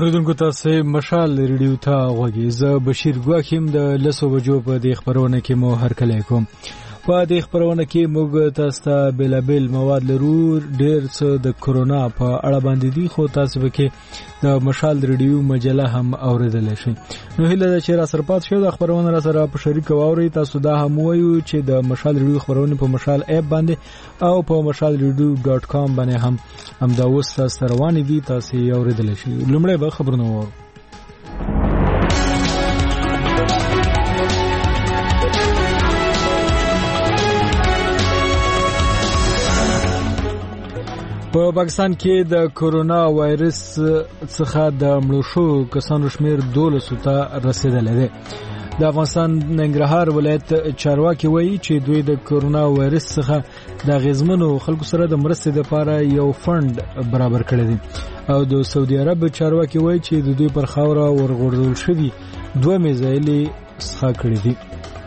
اوریدونکو تاسو مشال ریډیو ته غوږی زه بشیر ګواکیم د لسو بجو په دې خبرونه کې مو هرکلی کوم. په دې خبرونه کې موږ تاسو ته بیلابل مواد لرو. ډېر څه د کورونا په اړه باندې دي، خو تاسو به کې د مشال ریډیو مجله هم اوریدلی شئ. نو هیله ده چې را سره پات شئ، د خبرونه را سره په شریک واورئ. تاسو دا هم وایو چې د مشال ریډیو خبرونه په مشال اپ باندې او په mashalradio.com باندې هم دا اوس تاسو روانې دي، تاسو یې اوریدلی شئ. لومړی به خبرونه واورو. په پاکستان کې د کورونا وایرس څخه د مړو شوو کسانو شمیر 12 ته رسیدلی دی. د افغانستان ننګرهار ولایت چارواکي وایي چې دوی د کورونا وایرس څخه د اغیزمنو خلکو سره د مرستې لپاره یو فند برابر کړی دی، او د سعودي عرب چارواکي وایي چې د دوی پر خاوره ورغورځول شوي 2 میزایلې څخه کړي دي.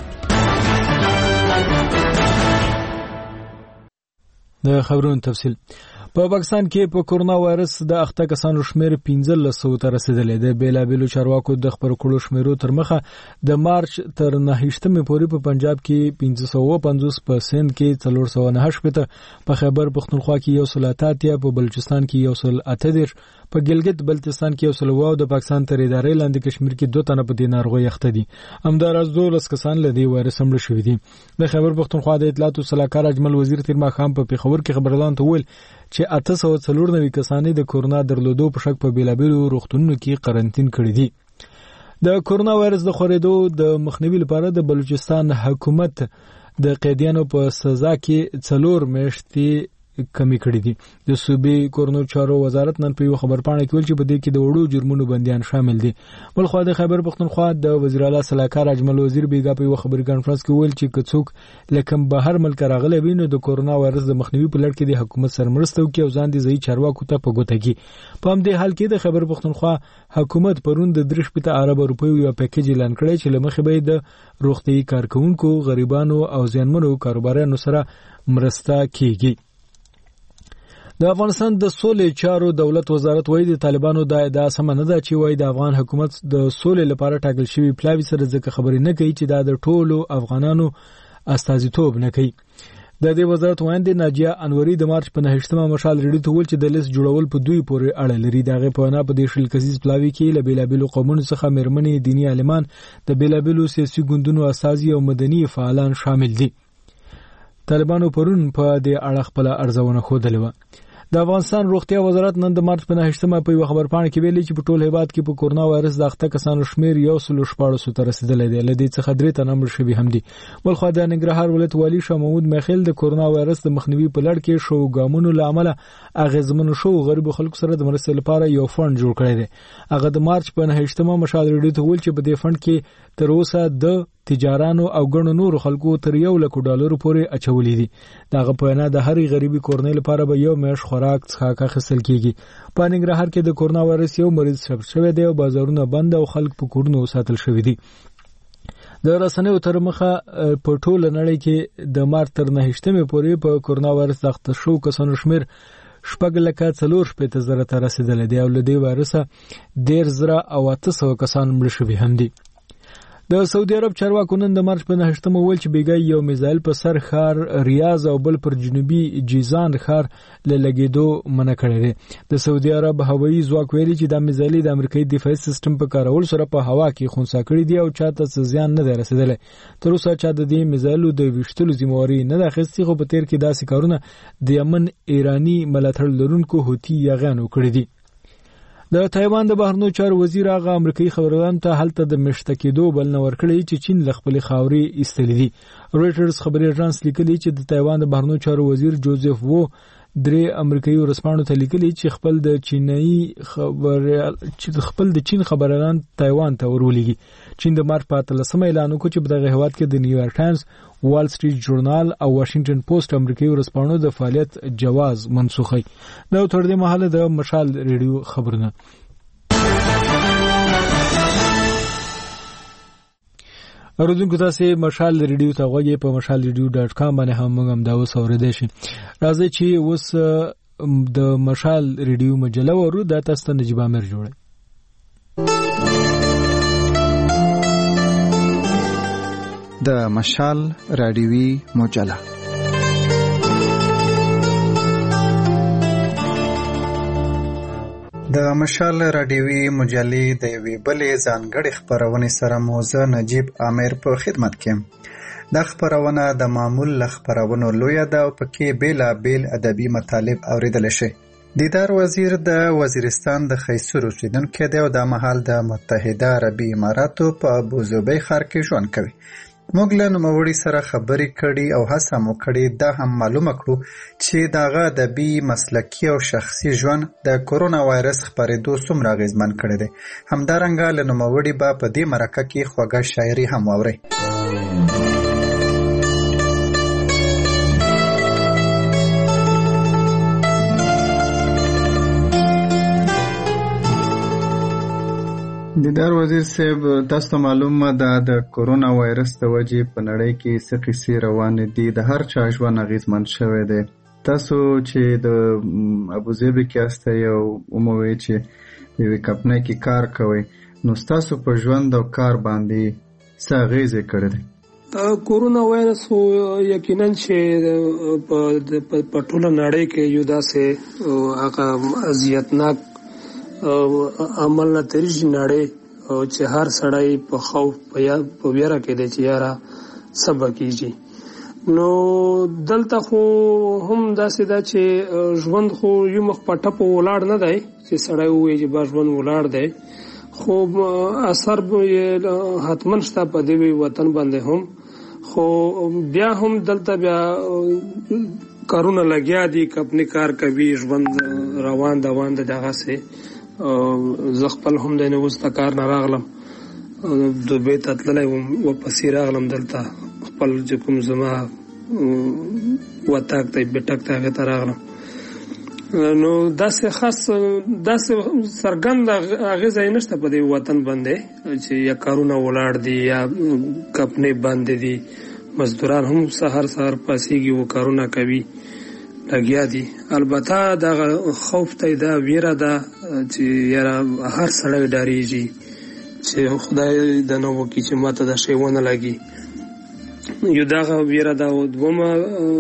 د خبرونو تفصیل. په پاکستان کې په کورونا وایرس د اخته کسانو شمیر 1500 ته رسیدلی دی. بیلابیلو چارواکو د خبرو کړو شمیرو تر مخه د مارچ تر 9 پورې په پنجاب کې 550، په سند کې 498، په خیبر پختونخوا کې 188، په بلوچستان کې 138، په ګلګت بلتستان کې 100، د پاکستان تر ادارې لاندې کشمیر کې 2 تنه په دې ناروغۍ اخته دي. همداراز 12 کسان له دې وایرس مړه شوي دي. د خیبر پختونخوا د اطلاعات او سلاکار اجمل وزیر تیر ماښام په پیښور کې خبريالانو ته وویل چې 894 کسان د کورونا درلودو په شک په بیلابیلو روغتونونو کې قرنټین کړي دي. د کورونا وایرس د خورېدو د مخنیوي لپاره د بلوچستان حکومت د قیدیانو په سزا کې 4 میاشتې کمی کړي دي. د صوبې کورونو چارو وزارت نن په یو خبرپاڼه کې ویل چې په دې کې د وړو جرمونو بندیان شامل دي. بلخو د خیبر پختونخوا د وزیر اعلی سلاکار اجمل وزیر بیګا په یو خبري کانفرنس کې ویل چې کڅوک لکه بهر ملک راغلي ویني د کورونا وایرس د مخنیوي په لړ کې د حکومت سره مرسته وکړي او ځان دي ځای چارواکو ته په ګوته کې. په همدې حال کې د خیبر پختونخوا حکومت پرون د 3 ارب روپیو یو پیکیج اعلان کړی چې لمخې به د روغتي کارکونکو، غریبانو او ځانمنو کاروبارانو سره مرسته کیږي. د افغانستان د سولې چارو دولت وزارت وایي د طالبانو د ادعا سم نه ده چې وایي د افغان حکومت د سولې لپاره ټاکل شوی پلاوی سره ځکه خبرې نه کوي چې دا د ټولو افغانانو استازیتوب نه کوي. د دې وزارت وایي ناجیه انوري د مارچ په 9 مشال ریډیو ته ویل چې د لیست جوړول په دوی پورې اړه لري. دغه په نه په دې شل کسیز پلاوی کې له بیلابیلو قومونو څخه مېرمنې، دینی عالمان، د بیلابیلو سیاسي ګوندونو اساسي او مدني فعالان شامل دي. طالبانو پرون په دې اړه خپل ارزونه خوده و. د افغانستان روغتیا وزارت نن د مارچ په 9 په یو خبرپاڼه کې ویلي چې په ټول هیواد کې په کورونا وایرس د اخته کسانو شمیر 114 ته رسیدلی دی. له دې څخه 3 تنه مړه شوي هم دي. بلخو د ننګرهار ولایت والي شاه محمود میخیل د کورونا وایرس د مخنیوي په لړ کې شو ګامونو لامل اغیزمن شو غریب خلکو سره د مرستې لپاره یو فند جوړ کړی دی. هغه د مارچ په 9 مشال ریډیو ته ویل چې په دې فند کې تر اوسه د تجارانو او ګڼو نورو خلکو تر $1,00,000 پورې اچولې دي. دغه په نه د هرې غریبي کورنۍ لپاره به یو میاشت خوراک څخه اخیستل کیږي. په ننګرهار کې د کورونا وایرس یو مریض ثبت شوی دی او بازارونه بند او خلک په کورونو ساتل شوی دي. د رسنیو تر مخه په ټوله نړۍ کې د مارچ تر 9 پورې په کورونا وایرس اخته شو کسانو شمیر 4,400,000 ته رسیدلی دی او له دې وایرسه 13,800 کسان مړه شوي هم دي. د سعودي عرب چارواکو نن د مارچ په 9 ویل چې بیګای یو میزایل په سر ښار ریاض او بل پر جنوبي جیزان ښار لګیدو منع کړی دی. د سعودي عرب هوایي ځواک ویلي چې د میزایل د امریکایي دفاعي سیستم په کارول سره په هوا کې خونسا کړی دی او چاته زیان نه دی رسیدلی. تر اوسه چا د دې میزایلو د ویشتلو ذمہواری نه اخیستې، خو په تیر کې داسې کارونه د یمن ایرانی ملاتړ لرونکو هوتی یاغانو کړی دي. د تایوان د بهرنیو چارو وزیر هغه امریکایي خبريالانو ته هلته د مشته کېدو بلنه ورکړې چې چین له خپلې خاورې ایستلې دي. رویټرز خبري اژانس لیکلي چې د تایوان د بهرنیو چارو وزیر جوزف وو 3 امریکایي ورسپانو ته لیکلي چې خپل د چین خبريالان تایوان ته ورولېږي. چین د مارچ په 13 اعلان وکړ چې په دغه هیواد کې د نیویارک ټایمز، وال سټریټ جورنال او واشنگټن پوسټ امریکایي ورسپانو د فعالیت جواز منسوخی. دا تر دې مهاله د مشال ریډیو خبرونه. اوریدونکو تاسو مشال ریډیو ته غوږی په mashalradio.com باندې هم موږ دا اوس اوریدئ شئ. راځي چې اوس د مشال ریډیو مجله ورو د تاسو ته نجیب امیر جوړي. د مشال رادیوي مجله. د مشال رادیوي مجلې د یوې بلې ځانګړې خپرونې سره مو زه نجیب عامر په خدمت کې یم. دا خپرونه د معمول له خپرونو لویه ده او پکې بېلابېل ادبي مطالب اورېدلی شي. دیدار وزیر د وزیرستان د خیسور اوسېدونکی دی او دا مهال د متحده عربي اماراتو په ابوظبي ښار کې ژوند کوي. موږ له نوموړي سره خبرې کړي او هڅه مو کړې دا هم معلومه کړو چې د هغه ادبي، مسلکي او شخصي ژوند د کرونا وایرس خپرېدو څومره اغېزمن کړی دی. همدارنګه له نوموړي به په دې مرکه کې خوږه شاعري هم واورئ. دیدار وزیر صاحب، تاسو ته معلومه ده د کرونا وایرس د وجې په نړۍ کې څه قصې روانې دي، د هر چا ژوند اغېزمن شوی دی. تاسو چې د ابوظبي کې یاستئ او ومویئ چې په یوې کمپنۍ کې کار کوئ، نو ستاسو په ژوند او کار باندې څه اغېزې کړې دي؟ کورونا وایرس یقینا چې په ټوله نړۍ کې یو داسې هغه اذیتناک عمل نه تېرېږي نړۍ چې هر سړی په خوف په ویره کې دی چې یاره څه به کېږي. نو دلته خو هم داسې ده چې ژوند خو یو مخ په ټپو ولاړ نه دی چې سړی ووایي چې با ژوند ولاړ دی، خو اثر به حتما شته په دې وطن باندې هم. خو بیا هم دلته بیا کارونه لګیا دي، کمپنۍ کار کوي، ژوند روان دوان دی دغسې. زه خپل هم دی نو اوس د کار نه راغلم، دوبۍ ته تللی وم، ورپسې راغلم دلته خپل چې کوم زما وطاق ته بیټک ته هغې ته راغلم. نو داسې خاص داسې څرګند اغېزه یې نشته په دې وطن باندې چې یا کارونه ولاړ دي یا کمپنۍ بندې دي. مزدوران هم سهار پاسېږي و کارونه کوي، لګیا دي. البته دغه خوف ته دا ویره ده چې یاره هر سړی ډارېږي چې خدای د نه وکړي چې ماته دا شی ونه لګي. یو دغه ویره ده. او دومه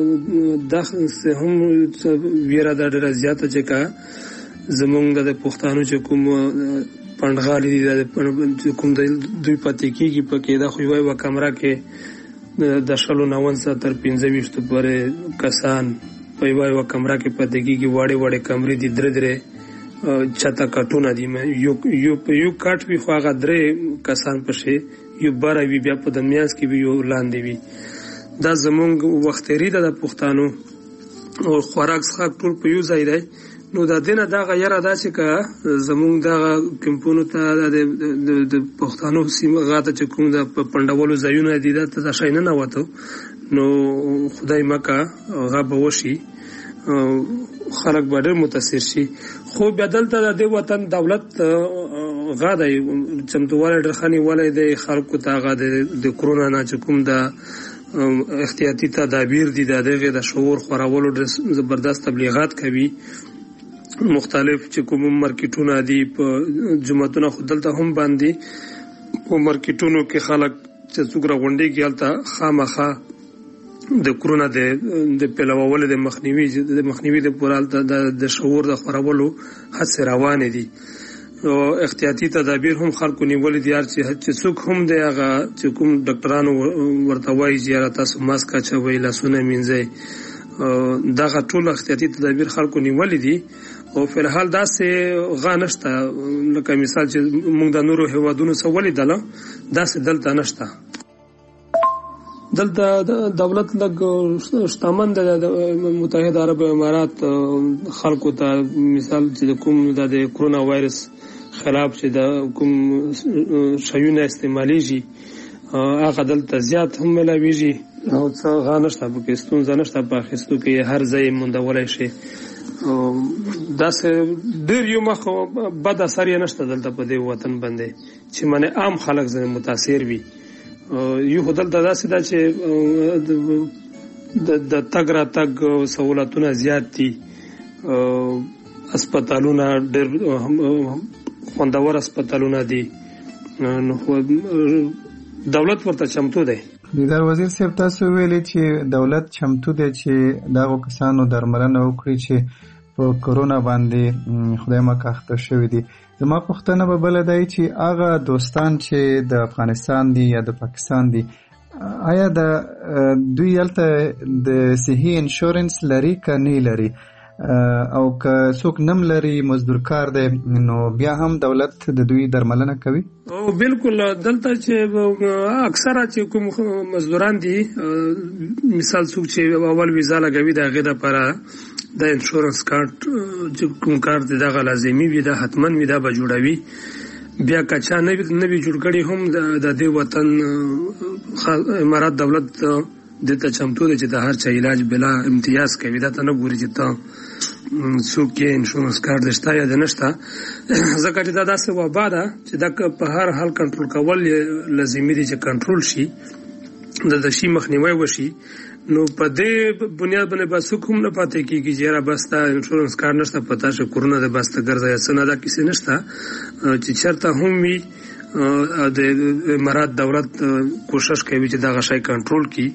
داسې هم ویره ده ډېره زیاته چې که زمونږ د پښتانو چې کوم پنډغالي دي چې کوم دوی پاتې کېږي پکې دا خو یوه کمره کې د 90 تر 25 پورې کسان په یوه کمره کې پاتې کېږي. وړې کمرې دي، درې چته کټونه دي، یو کټ وي خو هغه 3 کسان پشي، یو بره وي، بیا په د میانځ کې وي، یو لاندې وي. دا زمونږ وختیري ده د پښتانو او خوراک څښاک ټول په یو ځای دی. نو د دې نه دغه یره ده چې که زمونږ دغه کمپونو ته د پښتانو سیمه غاته چې کوم د پنډولو ځایونه دي دا ته شی نه نوته، نو خدای مکه هغه به وشي، خلک به ډېر متاثر شي. خو بیا دلته د دې وطن دولت غا دی چمتووالی ډېر ښه نیولی دی خلکو ته. هغه د کرونا نه چې کوم د احتیاطي تدابیر دي د دغې د شعور خورولو ډېر زبردست تبلیغات کوي. مختلف چې کوم مارکیټونه دي په جوماتونه خو دلته هم باندې په مارکیټونو کې خلک چې څوک راغونډېږي هلته خامخا د کرونا د پیلولو د مخنیوي د پوره هلته د شعور د خورولو هڅې روانې دي. احتیاطي تدابیر هم خلکو نیولي دي. چې څوک هم دی هغه چې کوم ډاکټرانو ورته وایي چې یاره تاسو ماسک اچوئ، لاسونه مینځئ، دغه ټول احتیاطي تدابیر خلکو نیولي دي. او فلحال داسې غا نشته لکه مثال چې موږ د نورو هیوادونو څه ولیدله داسې دلته نشته. دلته دولت لږ شتمن دی د متحده عرب امارات خلکو ته. مثال چې د کوم د کرونا وایرس خلاف چې د کوم شیونه استعمالیږي هغه دلته زیات هم ملاویږي او څه غا نشته پکې، ستونزه نشته په اخیستو کې، هر ځای موندولی شي. داسې ډېر یو مخ بد اثر یې نشته دلته په دې وطن باندې چې منې عام خلک ځنې متاثر وي. یو خو دلته داسې ده چې د تګ راتګ سهولتونه زیات دي، اسپتالونه ډېر خوندور هسپتالونه دي، نو دولت ورته چمتو دی. دیدار وزیر صاحب تاسو ویلي چې دولت چمتو دی چې دغو کسانو درملنه وکړي چې په کرونا باندې خدای مکه اخته شوي دي. زما پوښتنه به بله دی چې هغه دوستان چې د افغانستان دي یا د پاکستان دي، آیا د دوی هلته د صحي انشورنس لري که نه لري؟ او که څوک نم لري مزدور کار دی نو بیا هم دولت د دوی درملنه کوي؟ او بالکل دلته چې اکثره چې کوم مزدوران دي، مثال څوک چې اول ویزا لګوي د هغې دپاره د انشورنس کارت چې کوم کارت دی دغه لازمي وي، دا حتما وي، دا به جوړوي. بیا که چا نه وي جوړ کړي هم د دې وطن امارات دولت دته چمتو دی چې د هر چا علاج بلا امتیاز کوي. دا ته نه ګوري چې ته څوک یې انشورنس کارت شته یا نشته، ځکه چې دا داسې وبا ده چې دا په هر حال کنټرول کول لازمي دي چې کنټرول شي، د شي مخنیوی وشي. نو په دې بنیاد باندې به څوک هم نه پاتې کېږي چې یاره بس تا انشورنس کارت نشته، پتا چې کرونا ده بس ته ګرځه یا څه نه، دا کیسې نشته. چې چېرته هم وي د امارات دولت کوشش کوي چې دغه شی کنټرول کړي،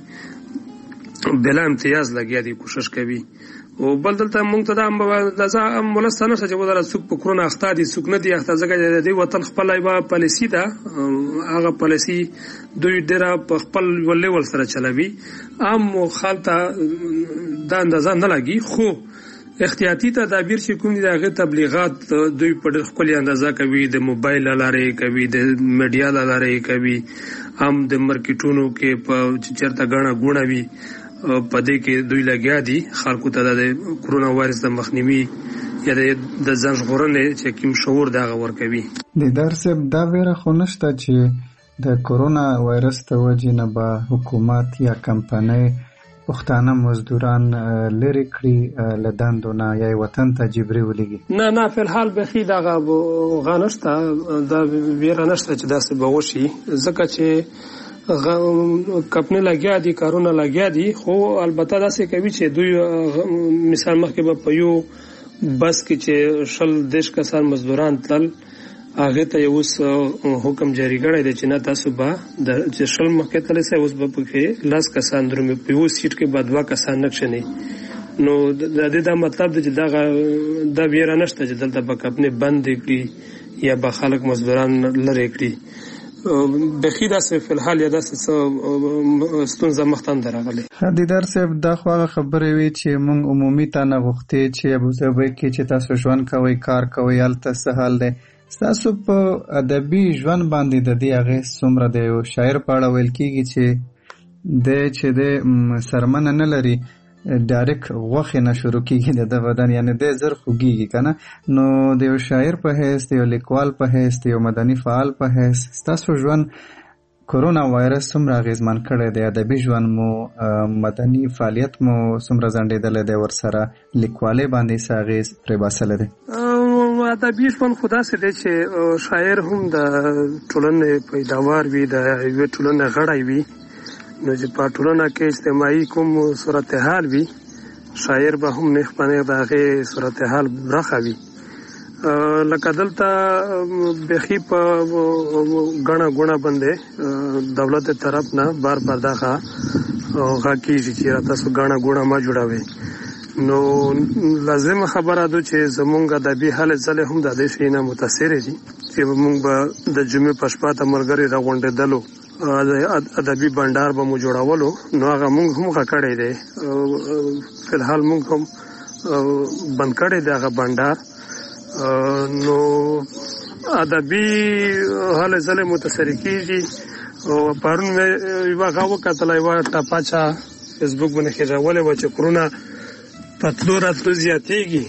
بلا امتیاز لګیا دي کوشش کوي. او بل دلته موږ ته دا مولسته نشته چې ودره څوک په کرونا اخته دي څوک نه دي اخته، ځکه د دې وطن خپله یوه پالیسي ده، هغه پالیسي دوی ډېره په خپل لیول سره چلوي. عام خلک ته دا اندازه نه لګي، خو احتیاطي تدابیر چې کوم دي د هغې تبلیغات دوی په ډېر ښکلې اندازه کوي، د موبایل له لارې کوي، د میډیا له لارې کوي، هم د مارکیټونو کې په چېرته ګڼه ګوڼه وي په دې کې دوی لګیا دي خلکو ته د کرونا وایرس د مخنیوي یا د ځان ژغورنې چې کوم شعور دغه ورکوي. دیدار صاحب دا ویره خو نشته چې د کرونا وایرس د وجې نه به حکومت یا کمپنۍ پښتانه مزدوران لرې کړي له دندو نه یا یې وطن ته جبري ولېږي؟ نه فلحال بیخي دغه غا نشته، دا ویره نشته چې داسې به وشي، ځکه چې کپنې لګیا دي، کارونه لګیا دي. خو البته داسې کوي چې دوی مثال مخکې به په یو بس کې چې 20 کسان مزدوران تلل، هغې ته یې اوس حکم جاري کړی دی چې نه تاسو به چې 20 مخکې تللی سئ، اوس به پکې 10 کسان درومي، په یو سیټ کې به 2 کسان نه کښېنئ. نو د دې دا مطلب دی چې دا ویره نشته چې دلته به کپنې بندې کړي یا به خلک مزدوران لرې کړي. بخی داسې فلحال یا داسې ستونزه مخته نه راغلی. دیدار صاحب دا خو هغه خبرې وي چې موږ عمومي ته نه غوښتې چې ابوظبي کې چې تاسو ژوند کوئ، کار کوئ، هلته څه حال دی؟ ستاسو په ادبي ژوند باندې د دې اغېز څومره دی؟ یو شاعر په اړه ویل کېږي چې د سرمنه نه لري، ډایرکټ غوښې نه شروع کېږي د بدن، یعنی دی زر خوږېږي که نه. نو د یو شاعر په حیث، د یو لیکوال په حیث، د یو مدني فعال په حیث ستاسو ژوند کرونا وایرس څومره اغېزمن کړی دی؟ ادبي ژوند مو، مدني فعالیت مو څومره ځنډېدلی دی ورسره؟ لیکوالۍ باندې څه اغېز پرې باسلی دی؟ ادبي ژوند خو داسې دی چې شاعر هم د ټولنې پیداوار وي، د یوې ټولنې غړی وي، نو چې په ټولنه کې اجتماعي کوم صورتحال وي، شاعر به هم نیغ په نیغ د هغې صورتحال برخه وي. لکه دلته بیخي په ګڼه ګوڼه باندې دولت طرف نه بار دغه غږ کېږي چې تاسو ګڼه ګوڼه مه جوړوئ. نو لازمه خبره ده چې زمونږ ادبي هلې ځلې هم د دې شي نه متاثرې دي چې موږ به د جمعې په شپه ته ملګري راغونډېدلو، ادبي بنډار به مو جوړولو، نو هغه موږ هم ښه کړی دی. فلحال موږ هم بند کړی دی هغه بنډار. نو ادبي هلې ځلې متاثرې کېږي. پرون مې یوه هغه وکتله، یوه ټپاچه فیسبوک باندې خېژولې وه چې کرونا په تلو راتلو زیاتېږي.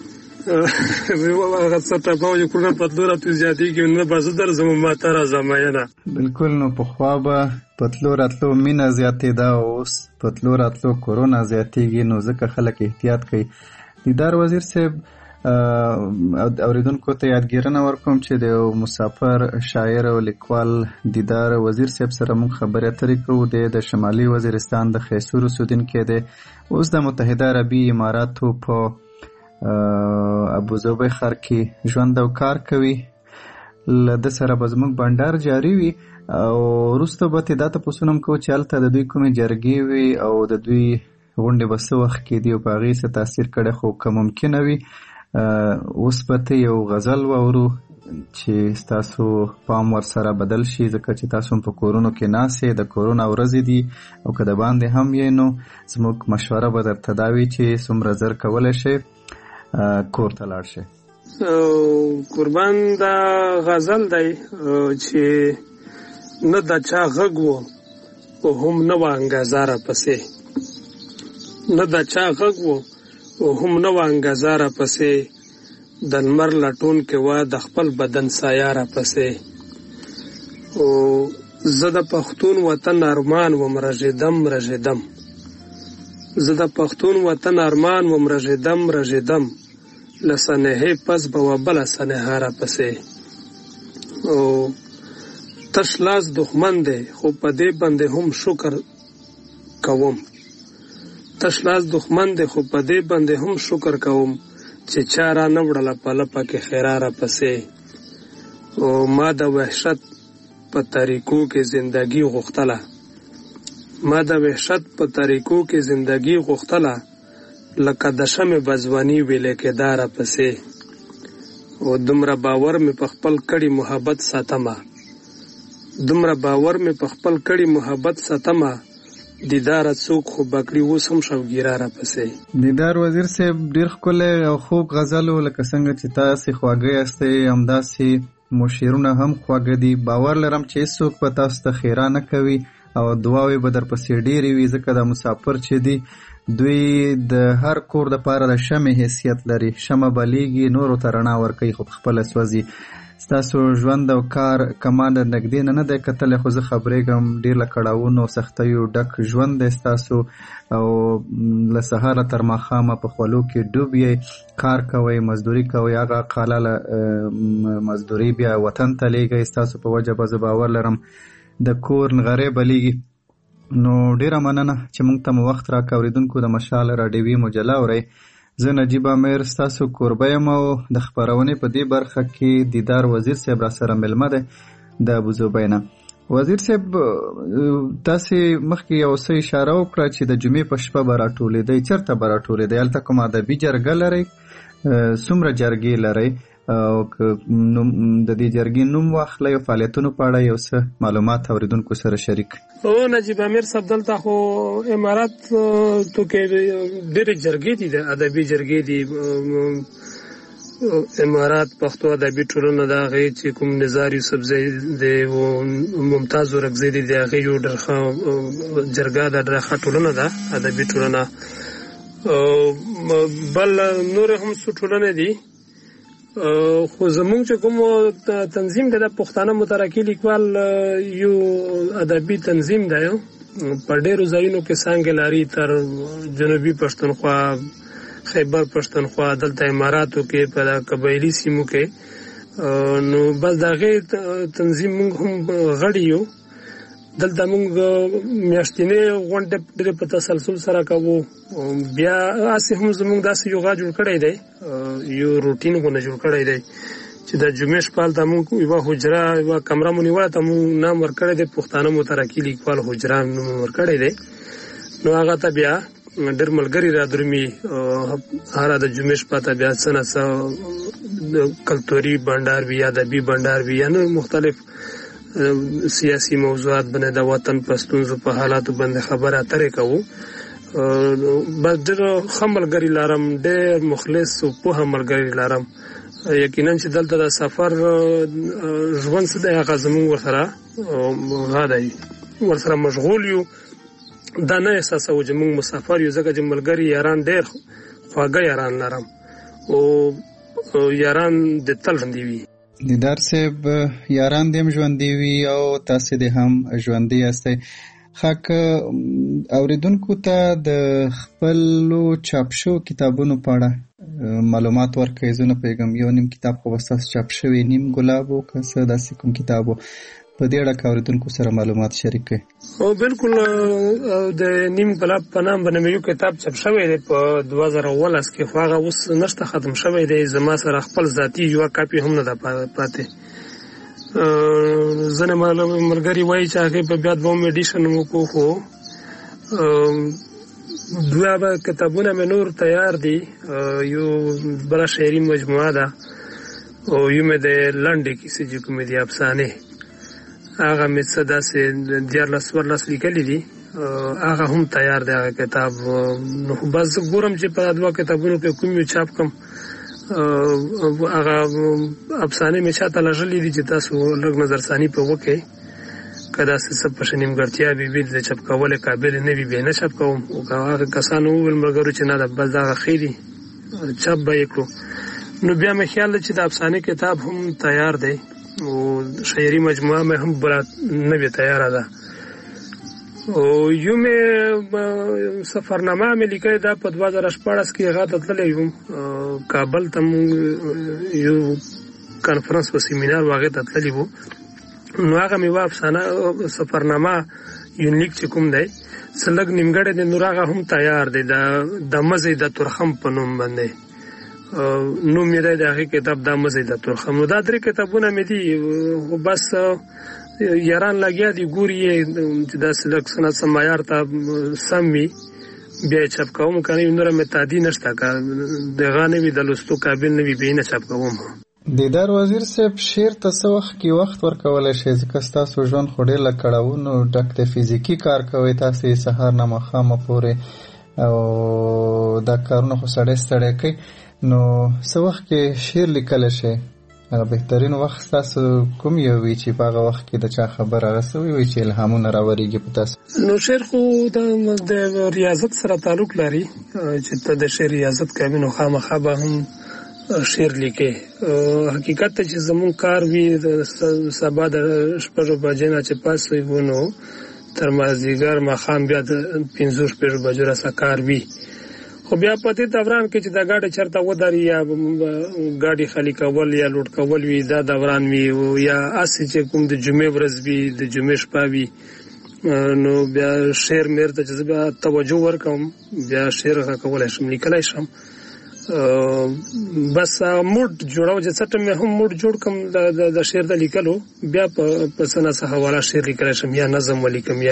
هغه څه ټپه وه چې کرونا په تلو راتلو زیاتېږي، نه به زه درځم ما ته راځه مینه. بلکل. نو پخوا به په تلو راتلو مینه زیاتېده، اوس په تلو راتلو کرونا زیاتېږي، نو ځکه خلک احتیاط کوي. دیدار وزیر صاحب اوریدونکو ته یادګیرنه ورکوم چې د یو مسافر شاعر او لیکوال دیدار وزیر صاحب سره موږ خبرې اترې کوو. د شمالي وزیرستان د خیسور اوسېدونکی دی، اوس د متحده عربي اماراتو په ابوظبي ښار کې ژوند او کار کوي. له سره به زموږ بانډار جاري وي او وروسته به دا تپوسونه هم کوو چې هلته د دوی کومې جرګې وي او د دوی غونډې به څه وخت کېدي او په هغې څه تاثیر کړی، خو که ممکنه وي اوس به ته یو غزل واورو چې ستاسو پام ورسره بدل شي، ځکه چې تاسو هم په کورونو کې ناست یې، د کورونا ورځې دي او که د باندې هم یې نو زموږ مشوره به درته دا وي چې څومره زر کولی شئ کور ته لاړ شئ. قربان دا غزل دی چې نه د چا غږ و او هم نه وه انګازه راپسې، نه د چا غږ و او هم نه وه انګازه راپسې، د لمر لټون کې وه د خپل بدن سایه راپسې. او زه د پښتون وطن ارمان وم رژېدم رژېدم، زه د پښتون وطن ارمان وم رژېدم رژېدم، له سنهې پس به وه بله سنهه راپسې. او تش لاس دښمن دی خو په دې باندې هم شکر کوم، تش لاس دښمن دی خو په دې باندې هم شکر کوم، چې چا را نه وړله په لپه کې خیره راپسې. او ما د وحشت په طریقو کې زندگی غوښتله، ما د وحشت په طریقو کې زندگی غوښتله، لکه د شمې بزواني ویلې کېدا راپسې. او دومره باور مې په خپل کړي محبت ساتمه، دومره باور مې په خپل کړي محبت ساتمه، دیدار څوک خو بکړي اوس هم شوګیره راپسې. دیدار وزیر صاحب ډېر ښکلی او خوږ غزل و، لکه څنګه چې تاسې خواږه یاستئ همداسې مو شعرونه هم خواږه دي. باور لرم چې هېڅوک به تاسو ته خیره نه کوي او دعاوې به درپسې ډېرې وي، ځکه دا مسافر چې دي دوی د هر کور دپاره د شمې حیثیت لري، شمه بلیږي نورو ته رڼا ورکوي خو پخپله سوځي. ستاسو ژوند او کار کمان د نږدې نه دی کتلی، خو زه خبرېږم ډېر له کړاوونو او سختیو ډک ژوند دی ستاسو، او له سهاره تر ماښامه په خولو کې ډوب یې، کار کوئ، مزدوري کوئ، هغه قاله مزدوري بیا وطن ته لیږئ، ستاسو په وجه به زه باور لرم د کور نغرۍ بلیږي. نو ډېره مننه چې موږ ته مو وخت راکړه. اورېدونکو د مشال راډیوي مجله اورئ، زه نجیب امیر ستاسو کوربه یم او د خپرونې په دې برخه کې دیدار وزیر صاحب را سره مېلمه دی د ابوزوبۍ نه. وزیر صاحب تاسې مخکې یو څه اشاره وکړه چې د جمعې په شپه به راټولېدئ، چېرته به راټولېدئ؟ هلته کوم ادبي جرګه لرئ؟ څومره جرګې لرئ؟ او د دې جرګې نوم واخلئ او فعالیتونو په اړه یو څه معلومات اورېدونکو سره شریک. او نجیب امیر صاحب دلته خو امارات تو کې ډېرې جرګې دي، د ادبي جرګې دي. امارات پښتو ادبي ټولنه د هغې چې کوم نزار یوسفزی دی او ممتاز ورکزی دی، د هغې یو ډېر ښه جرګه ده، ډېره ښه ټولنه ده ادبي ټولنه. بل نور هم څو ټولنې دي، خو زمونږ چې کوم تنظیم دی د پښتانه مترقي لیکوال یو ادبي تنظیم دی، په ډېرو ځایونو کې څانګې لري، تر جنوبي پښتونخوا، خیبر پښتونخوا، دلته اماراتو کې په قبایلي سیمو کې. نو بس د هغې تنظیم موږ هم غړي یو. دلته موږ میاشتنې غونډې ډېرې په تسلسل سره کوو. بیا هسې هم زموږ داسې یو غا جوړ کړی دی، یو روټین غونه جوړ کړی دی چې د جمعې شپه هلته موږ یوه حجره، یوه کمره مو نیوله، ته موږ نام ورکړی دی پښتانه مترقي لیکوال حجره نوم ورکړی دی. نو هغه ته بیا ډېر ملګري را درومي، هره د جمعې شپه ته بیا څه نه څه کلتوري بنډار وي، ادبي بنډار وي، یا نور مختلف سیاسي موضوعات باندې د وطن په ستونزو په حالاتو باندې خبرې اترې کوو. بس ډېر ښه ملګري لرم، ډېر مخلص او پوهه ملګري لرم. یقینا چې دلته د سفر ژوند څه دی هغه زموږ ورسره غاده ورسره مشغول یو. دا نه احساسوو چې موږ مسافر یو، ځکه چې ملګري یاران ډېر خواږه یاران لرم او یاران د تل ژوندي وي. دیدار صاحب یاران دې هم ژوندي وي او تاسې دې هم ژوندي یاستئ. خاک اوریدونکو ته د خپلو چاپ شو کتابونو په اړه معلومات ورکړئ. زه نه پوهېږم، یو نیم کتاب خو به ستاسو چاپ شوی، نیم ګلاب و که څه داسې کوم کتاب و، په دې اړه که اوریدونکو سره معلومات شریک کړئ. او بالکل د نیم ګلاب په نام باندې مې یو کتاب چاپ شوی دی په 2019 کې، خو هغه اوس نشته، ختم شوی دی. زما سره خپل ذاتي یوه کاپي هم نه ده پاتې. ځنه ملګری وایي چې هغه په بیا دوه میډیشن مو کو خو دوه به کتابونه مې نور تیار دي. یو بل شعري مجموعه ده او یو مې د لنډې کیسې چې کومې دي افسانې هغه مې څه داسې 14 لیکلي دي هغه هم تیار دی هغه کتاب. نو بس ګورم چې په دوه کتابونو کې کوم یو چاپ کم. هغه افسانې مې چاته لږلې دي چې تاسو لږ نظرثاني په وکړئ که داسې څه په نیمګړتیا وي د چاپ کولو قابل نه وي بیا نه چاپ کوم. هغه کسانو وویل ملګرو چې نه ده بس دغه ښه دي چاپ به یې کړو. نو بیا مې خیال ده چې د افسانې کتاب هم تیار دی او شعري مجموعه مې هم بله نوې تیاره ده. او یو مې سفرنامه مې لیکلې ده په 2014 کې هغه ته تللی یم کابل ته یو کانفرنس په سیمینار هغې ته تللی وو. نو هغه مې افسانه سفرنامه یونلیک چې کوم دی څه لږ نیمګړی دی نور هغه هم تیار دی د مزې د تورخم په نوم باندې نوم یې دی د هغې کتاب د مزې د تورخم. نو دا 3 کتابونه مې دي خو بس یاران لګیا دي ګوري یې چې داسې لږ څه نه څه معیار ته سم وي بیا یې چاپ کوم که نه وي نوره مې تعدي نشته که دغه نه وي د لوستو قابل نه وي بیا یې نه چاپ کوم. دیدار وزیر صاحب شعر ته څه وخت کې وخت ورکولی شئ ځکه ستاسو ژوند خو ډېر له کړاوونو ډک د فزیکي کار کوئ تاسې سهار نه ماښامه پورې او دا کارونه خو سړی ستړی کوي. نو څه وخت کې شعر لیکلی شئ؟ بهترین وخت ستاسو کوم یو وي چې په هغه وخت کې د چا خبر هغه څه وي چې الهامونه راورېږي په تاسو؟ نو شعر خو د ریاضت سره تعلق لري چې ته د شعر ریاضت کوې نو خامخا به هم شعر لیکې. حقیقت ته چې زمونږ کار وي سبا د 6 بجې نه چې پاسوي نو تر مازدیګر ماښام بیا د 5-6 بجو راسه کار وي. خو بیا په دې دوران کې چې دا ګاډي چرته ودري یا ګاډي خالی کول یا لوټ کول وي دا دوران وي یا اسې چې کوم د جمعې ورځ وي د جمعې شپه وي نو بیا شعر مېر ته چې بیا توجه ورکوم بیا شعر کولی شم لیکلی شم. بس موډ جوړو چې څټم هم موډ جوړ کوم د شعر د لیکلو بیا په څه نه څه حواله شعر لیکلی شم یا نظم ولیکم یا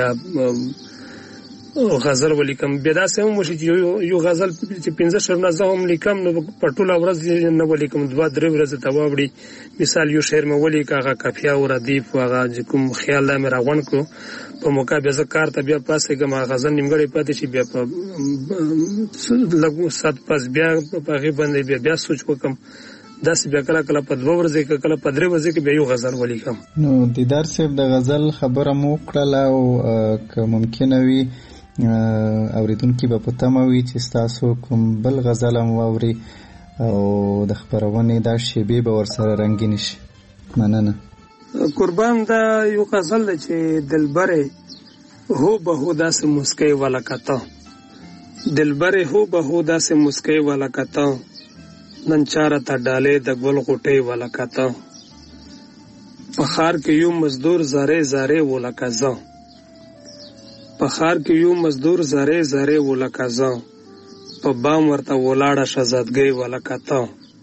غزل ولیکم. بیا داسې هم وشي چې یو غزل چې 15 شعرونه زه هم لیکم نو په ټوله ورځ نه ولیکم 2-3 ورځې ته واوړي. مثال یو شعر مې ولیکه هغه قافیه او ردیف هغه کوم خیال دا مې راغونډ کړو په موقع بیا زه کار ته بیا پاسېږم هغه غزل نیمګړی پاتې شي بیا په لږ ساعت پس بیا په هغې باندې بیا سوچ وکړم داسې بیا کله کله په 2 ورځې کې کله په 3 ورځې کې بیا یو غزل ولیکم. نو دیدار صاحب د غزل خبره مو وکړله او که ممکنه وي اوریدونکي به په تمه وي چې ستاسو کوم بل غزل هم واوري او د خپرونې دا شیبې به ورسره رنګینې شي. مننه. قربان دا یو غزل دی چې دلبرې هو به هو داسې مسکۍ ولکته دلبرې هو به هو داسې مسکۍ ولکته نن چاره ته ډالۍ د ګل غوټۍ ولکته په ښار کې یو مزدور زارې زارې ولکه زه په ښار کې یو مزدور زارې زارې ولکه زه په بام ورته ولاړه شهزادګۍ ولکه ته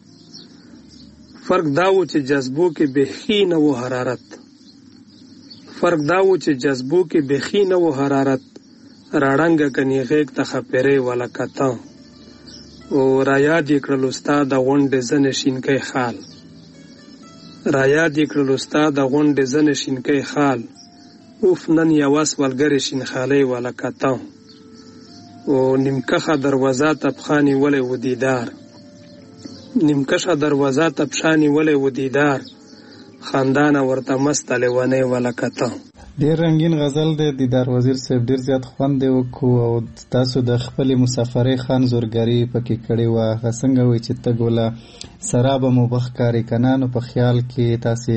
فرق دا و چې جذبو کې بیخي نه و حرارت فرق دا و چې جذبو کې بیخي نه و حرارت راړنګه کني غېږ ته خپېرې ولکه ته او را یاد یې کړل ستا د غونډې زنې شینکۍ خال را یاد یې کړل ستا د غونډې زنې شینکۍ خال اوف نن یوه سوالګرې شینخالۍ ولکه ته او نیمکښه دروازه ته پښه نیولی و دیدار نیمکښه دروازه ته پښه نیولی و دیدار خندانه ورته مسته لیونۍ ولکه ته. ډېر رنګین غزل دی دیدار وزیر صاحب ډېر زیات خوند یې وکړو او تاسو د خپلې مسافرۍ خان زورګري پکې کړې وه هغه څنګه وایي چې ته ګوله سرابه مو به ښکاري که نه نو په خیال کې تاسې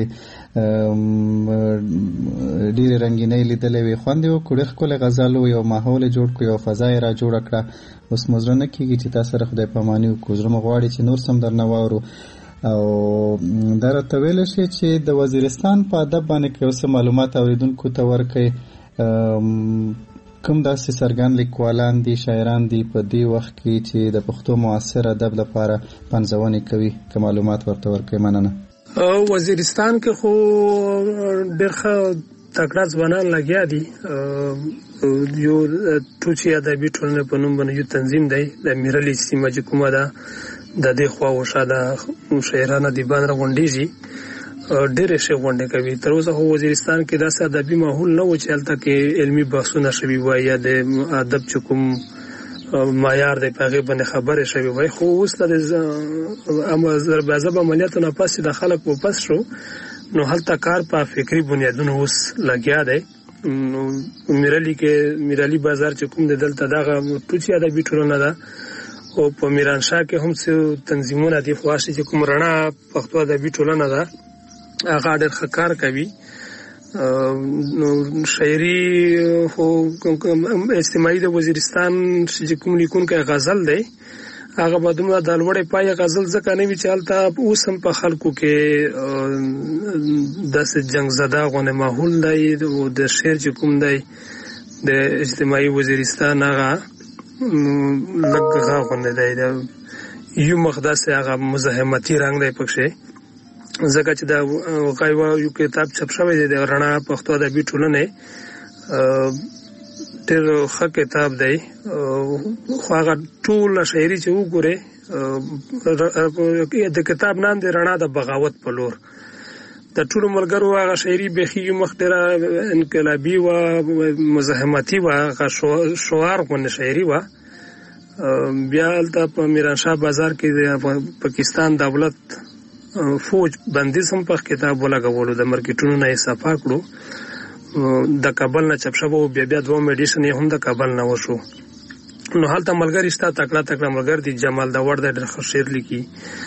ډېرې رنګینۍ لیدلې وې خوند یې وکړو ډېر ښکلی غزل و یو ماحول یې جوړ کړو یو فضا یې را جوړه کړه اوس مو زړه نه کېږي چې تا سره خدای پاماني وکړو زړه مو غواړي چې نور څه هم درنه واورو او دا راته ویلی شئ چې د وزیرستان په ادب باندې که یو څه معلومات اورېدونکو ته ورکړئ کوم داسې څرګند لیکوالان دي شاعران دي په دې وخت کې چې د پښتو معاصر ادب لپاره پنځونې کوي که معلومات ورته ورکړئ. مننه. وزیرستان کې خو ډېر ښه تکړه ځوانان لګیا دي. یو ټوچي ادبي ټولنه په نوم باندې یو تنظیم دی د میرالي سیمه چې کومه ده د دې خوا وشاده شاعران ادیبان راغونډېږي ډېرې ښې غونډې کوي. تر اوسه خو وزیرستان کې داسې ادبي ماحول نه و چې هلته کې علمي بحثونه شوي وای یا د ادب چې کوم معیار دی په هغې باندې خبرې شوي وای. خو اوس د ضرب عملیاتو نه پس چې د خلک واپس شو نو هلته کار په فکري بنیادونو اوس لګیا دی. نو میرالي بازار چې کوم دی دلته دغه ټوچي ادبي ټولنه ده او په میرانشاه کې هم څه تنظیمونه دي خو چې کوم رڼا پښتو ادبي ټولنه ده هغه ډېر ښه کار کوي. نو شاعري خو اجتماعي د وزیرستان چې کوم لیکونکی غزل دی هغه به دومره د لوړې پایې غزل ځکه نه وي چې هلته اوس هم په خلکو کې داسې جنګ زده غونې ماحول دی. د شعر چې کوم دی د اجتماعي وزیرستان هغه لږ غونې دی یو مخ داسې هغه مزاحمتي رنګ دی پکښې ځکه چې د یو کتاب چاپ شوی دی د رڼا پښتو ادبي ټولنې ډېر ښه کتاب دی. خو هغه ټوله شاعري چې وګورې د کتاب نام دی رڼا د بغاوت په لور. د ټولو ملګرو هغه شاعري بیخي مخ ډېره انقلابي وه مزاحمتي وه هغه شعار غوندې شاعري وه. بیا هلته په میرانشاه بازار کې د پاکستان دولت فوج بندیز هم په کتاب ولګولو د مارکیټونو نه یې صفا کړو. د کابل نه چاپ شوی بیا دوم ایډیشن یې هم د کابل نه وشو. نو هلته ملګري شته تکړه ملګر دي. جمال داور دی ډېر ښه شعر لیکي.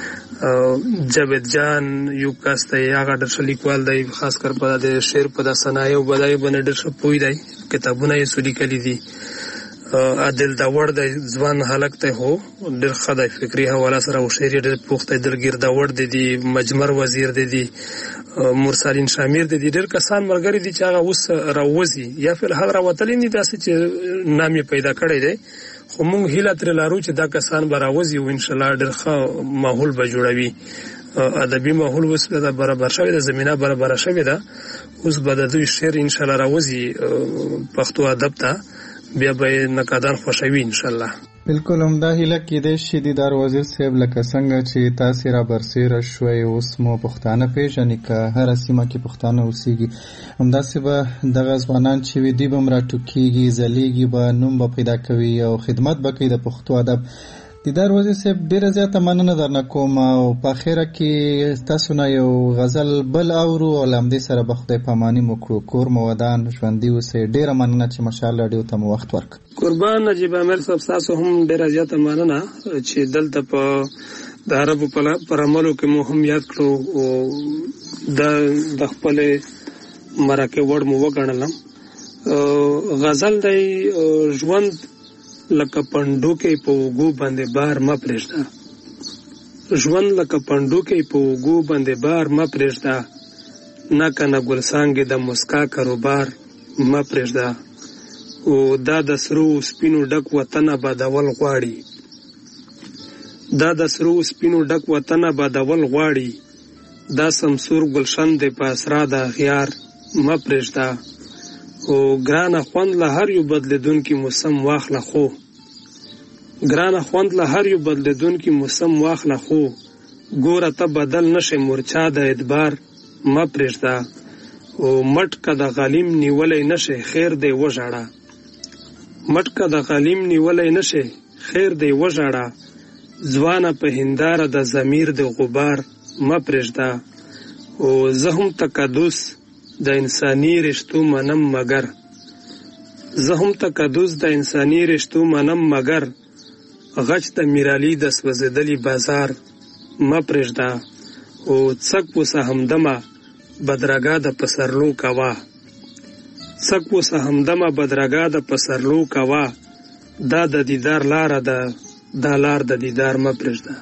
جاوید جان یو کس دی هغه ډېر ښه لیکوال دی خاص کر په د شعر په د صنایعو بدایو باندې ډېر ښه پوه دی کتابونه یې څو لیکلي دي. عادل داور دی ځوان هلک دی خو ډېر ښه دی فکري حواله سره او شعر یې ډېر پوخ دی. دلګیر داور دی مجمر وزیر دی مرسلین شامیر دی ډېر کسان ملګري دي چې هغه اوس راوځي یا فلحال راوتلي نه داسې چې نام یې پیدا کړی دی خو موږ هیله ترې لرو چې دا کسان به راوځي او انشاءالله ډېر ښه ماحول به جوړوي. ادبي ماحول اوس د برابر شوی ده زمینه برابره شوې ده اوس به د دوی شعر انشاءالله راوځي پښتو ادب ته بیا به نقادان خوښوي انشاءالله. بالکل همدا هیله کېدای شي دیدار وزیر صاحب لکه څنګه چې تاسې را برسېره شوئ اوس مو پښتانه پېژني که هره سیمه کې پښتانه اوسېږي همداسې به دغه ځوانان چې وي دوی به هم راټوکېږي ځلیږي به نوم به پیدا کوي او خدمت به کوي د پښتو ادب. دیدار وزیر صاحب ډېره زیاته مننه درنه کوم او په اخره کې تاسو نه یو غزل بل اورو او له همدې سره به خدای پاماني مو کړو. کور مو ودان ژوندي اوسئ. ډېره مننه چې ماشاءالله ډېو ته مو وخت ورکړ. قربان نجیب امیر صاحب تاسو هم ډېره زیاته مننه چې دلته په د عربو پر عملو کې مو هم یاد کړو او د خپلې مرکې وړ مو وګڼلم. غزل دی ژوند لکه پنډوکې په اوږو باندې بار مه پرېږده. ژوند لکه پنډوکې په اوږو باندې بار مه پرېږده. نه کنه ګلڅانګې د مسکا کاروبار مه پرېږده. او دا د سرو سپینو ډک وطن آبادول غواړي. دا د سرو سپینو ډک وطن آبادول غواړي. دا سمسور گلشن دی په اسرا د اغیار مه پرېږده. او ګرانه خوند له هر یو بدلیدونکي موسم واخله خو ګرانه خوند له هر یو بدلیدونکي موسم واخله خو ګوره ته بدل نشې مورچا د ادبار مه پرېږده. او مټکه د غلیم نیولی نشې خیر دی وژاړه. مټکه د غلیم نیولی نشې خیر دی وژاړه. ځوانه په هنداره د ضمیر د غبار مه پرېږده. او زه هم تقدس د انساني رشتو منم مگر زه هم تقدس د انساني رشتو منم مگر غچ د میرالي د سوځېدلي بازار مه پرېږده. او څک پوسه همدمه بدرګه د پسرلو کوه. څک پوسه همدمه بدرګه د پسرلو کوه. دا د دیدار لاره ده دا لار د دیدار مه پرېږده.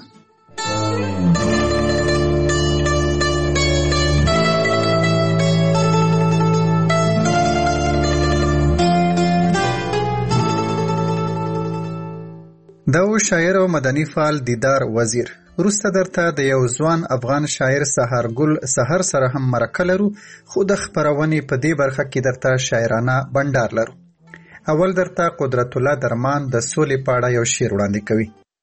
دا و شاعر او مدني فعال دیدار وزیر. وروسته درته د یو ځوان افغان شاعر سحرګل سحر سره هم مرکه لرو، خو د خپرونې په دې برخه کې درته شاعرانه بنډار لرو. اول درته قدرت الله درمان د سولې په اړه یو شعر وړاندې کوي.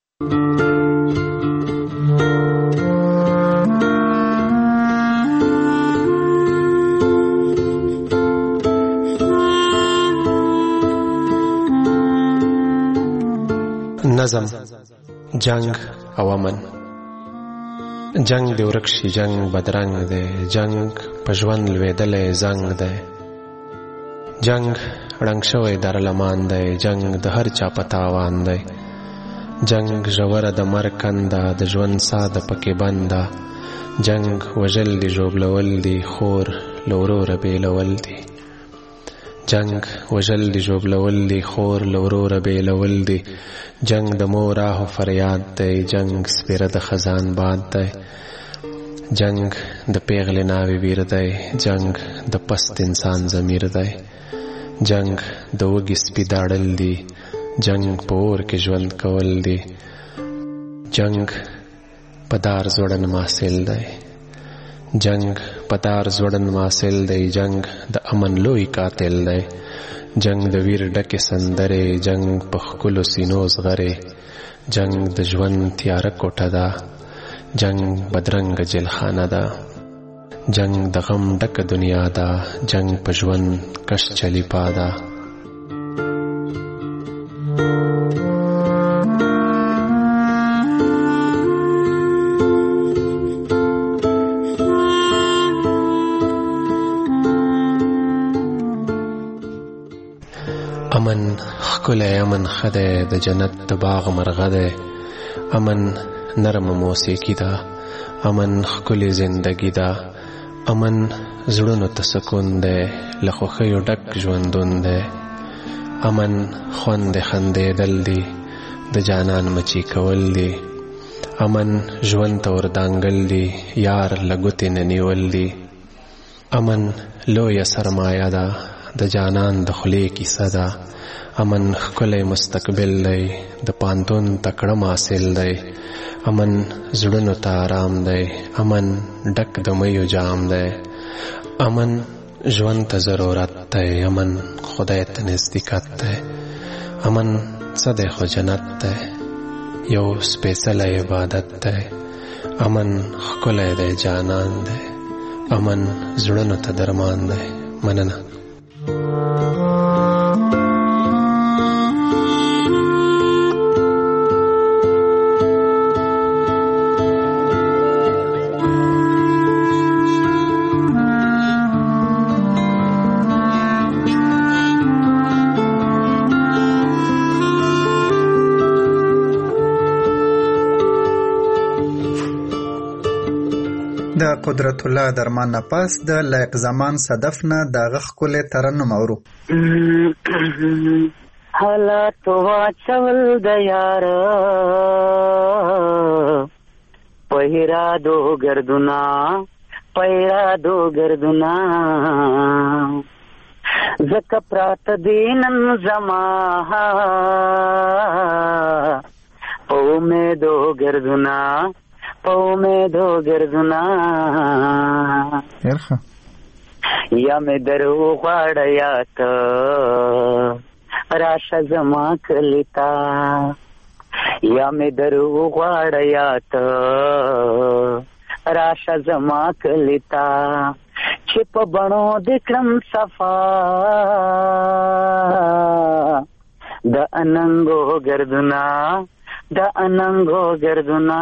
نظم، جنگ او امن. جنگ دی ورک شي، جنگ بدرنګ دی، جنگ په ژوند لوېدلی زنګ دی، جنگ ړنګ شوی دارالمان دی، جنگ د هر چا په تاوان دی، جنگ ژوره د مرګ کنده، د ژوند ساده پکې بنده، جنگ وژل دی، ژوبلول دی، خور له وروره بېلول دی، جنگ وژل دی، ژوبلول دی، خور له وروره بېلول دی، جنگ د مور آه و فریاد دی، جنگ سپیره د خزان باد دی، جنگ د پیغلې ناوې ویر دی، جنگ د پست انسان ضمیر دی، جنگ د وږي سپي داړل دی، جنگ په اور کې ژوند کول دی، جنگ په دار زوړن محصل دی، جنگ په دار زوړن محصل دی، جنگ د امن لوی قاتل دی، جنگ د ویر ډکې سندرې، جنگ په ښکلو سینو زغرې، جنگ د ژوند تیاره کوټه ده، جنگ بدرنګه جیلخانه ده، جنگ د غم ډکه دنیا ده، جنگ په ژوند کش چلی پاده. امن ښکلی، امن ښه دی، د جنت د باغ مرغه دی، امن نرم موسیقي ده، امن ښکلی زندگی ده، امن زړونو ته سکون دی، له خوښیو ډک ژوندون دی، امن خوند خندېدل دی، د جانان مچي کول دی، امن ژوند ته وردانګل دی، یار له ګوتې نه نیول دی، امن لویه سرمایه ده، د جانان د خولې کیسه ده، امن ښکلی مستقبل دی، د پانتون تکړه محصل دی، امن زړونو ته آرام دی، امن ډک د میو جام دی، امن ژوند ته ضرورت دی، امن خدای ته نزدېکت دی، امن څه دی خو جنت دی، یو سپېڅلی عبادت دی، امن ښکلی دی جانان دی، امن زړونو ته درمان دی. مننه. د قدرت الله درمان نه پاس د لایق زمان صدف نه دغه ښکلی ترنم اورو. حالات واچول د یار پیرادو گردونا پیرادو گردونا زکه پرات دینن زما امیدو گردونا امیدو گردونا یا می درو غواړیات راشه زما کلیتا یا می درو غواړیات راشه زما کلیتا چې په بڼو د کړم صفا د اننګو گردونا د اننګو گردونا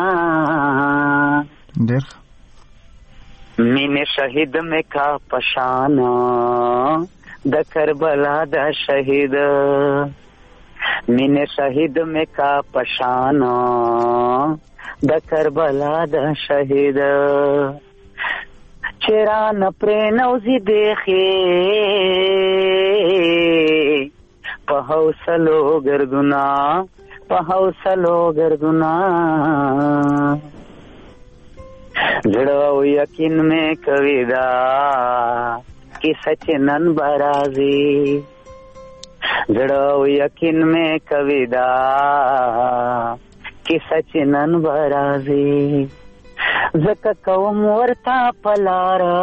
ډېر مینه شهید مې کا پشانا د کربلا د شهید مینه شهید مې کا پشانا د کربلا د شهید چران پرې نوزي دیخي په حوصلو گردونا په حوصلو گردونا زړه او یقین مې کوي دا چې سچ نن برازي زړه او یقین مې کوي دا کیسه چې نن به راځي ځکه کوم ورته په لاره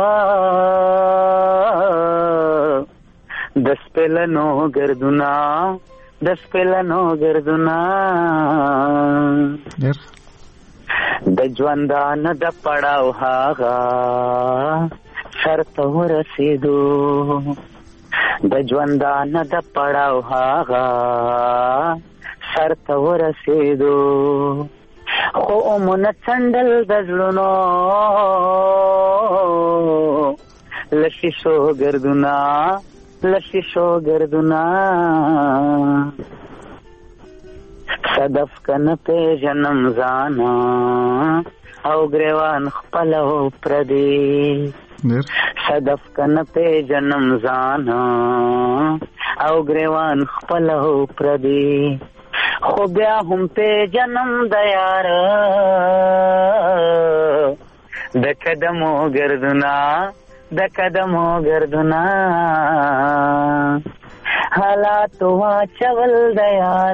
د سپېلنو ګردونه د سپېلنو ګردونه د ژوندانه د پړاو هغه سر ته ورسېدو د ژوندانه د پړاو هغه سر ته ورسېدو خو عمونه څنډل د زړونو له شیشو ګردونه له شیشو ګردونه صدف کنه پیژنم ځانا او ګریوان خپل او پردی صدف کنه پیژنم ځانا او ګریوان خپل او پردی خو بیا هم پیژنم د یار د قدمو ګردونه د قدمو ګردونه حالات واچول د یار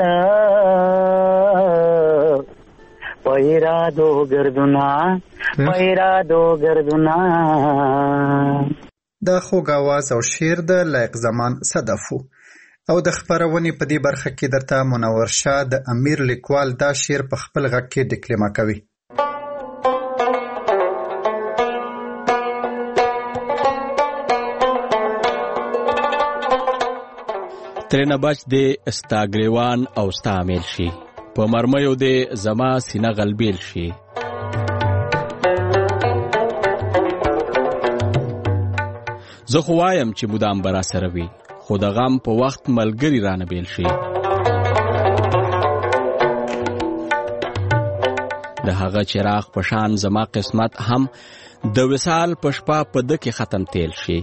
پیرادو ګردونه پیرادو ګردونه. د خوږ آواز او شعر د لایق زمان صدفو او د خپرونې په دې برخه کې درته منور شاه د امیر لیکوال دا شعر په خپل غږ کې ډیکلیما کوي. ترنه بچ دې ستا ګریوان او ستا امیل شي په مرمیو دې زما سینه غلبیل شي زه خو وایم چې مدام به راسره وي خو د غم په وخت ملګري رانه بیل شي د هغه چراغ په شان زما قسمت هم د وصال په شپه په ده کې ختم تیل شي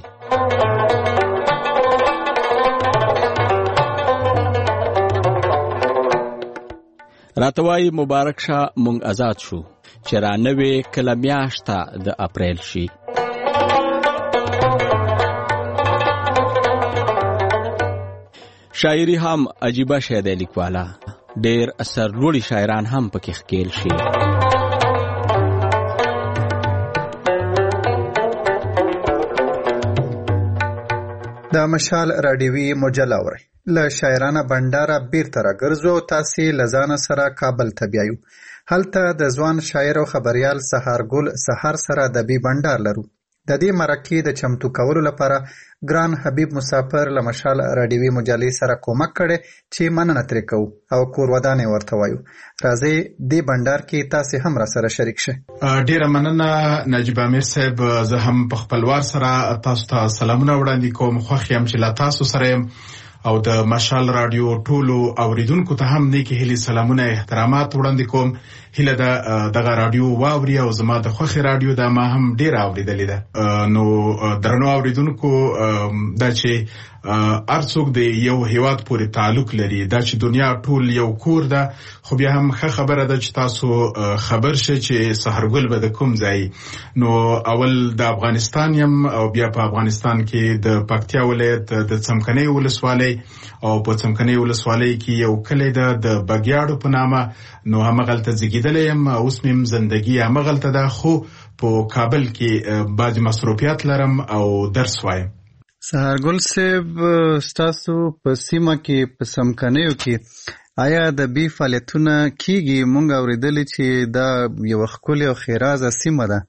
راته وایي مبارک شه مونږ آزاد شو چې را نوې کله میاشته د اپریل شي شاعري هم عجیبه شی دی لیکواله ډېر سرلوړي شاعران هم پکې ښکېل شي د مشال راډیوي مجله اورئ له شاعرانه بنډاره بیرته راګرځو او تاسې له ځانه سره کابل ته بیایو. هلته د ځوان شاعر او خبریال سهارګل سهار سره ادبي بنډار لرو. د دې مرکې د چمتو کولو لپاره ګران حبیب مسافر له مشال راډیوي مجلې سره کومک کړی چې مننه ترې کوو او کور ودانې ورته وایو. راځئ دې بنډار کې تاسې هم را سره شریک شئ. ډیره مننه نجیب امیر صاحب. زه هم په خپل وار سره تاسو ته سلامونه وړاندې کوم. خوښ یم چې له تاسو سره یم او د مشال رادیو ټولو اوریدونکو ته هم نیکې هیلې سلامونه احترامات وړاندې کوم. هیله ده دغه رادیو واوري او زما د خوښې رادیو دا ما هم ډیره اوریدلې ده. نو درنو اوریدونکو دا چې هر څوک د یو هیواد پورې تعلق لري دا چې دنیا ټول یو کور ده خو بیا هم ښه خبره ده چې تاسو خبر شئ چې سهارګل به د کوم ځای. نو اول د افغانستان یم او بیا په افغانستان کې د پکتیا ولایت د څمکنۍ ولسوالۍ او په څمکنۍ ولسوالۍ کې یو کلی ده د بګیاړو په نامه. نو همغلته زیږېدلی یم اوس مې زندګي همغلته ده خو په کابل کې بعضې مصروفیات لرم او درس وایم. سهارګل صاحب ستاسو په سیمه کې په څمکنیو کې آیا ادبي فعالیتونه کیږي؟ مونږ اورېدلې چې دا یوه ښکلې او ښېرازه سیمه ده.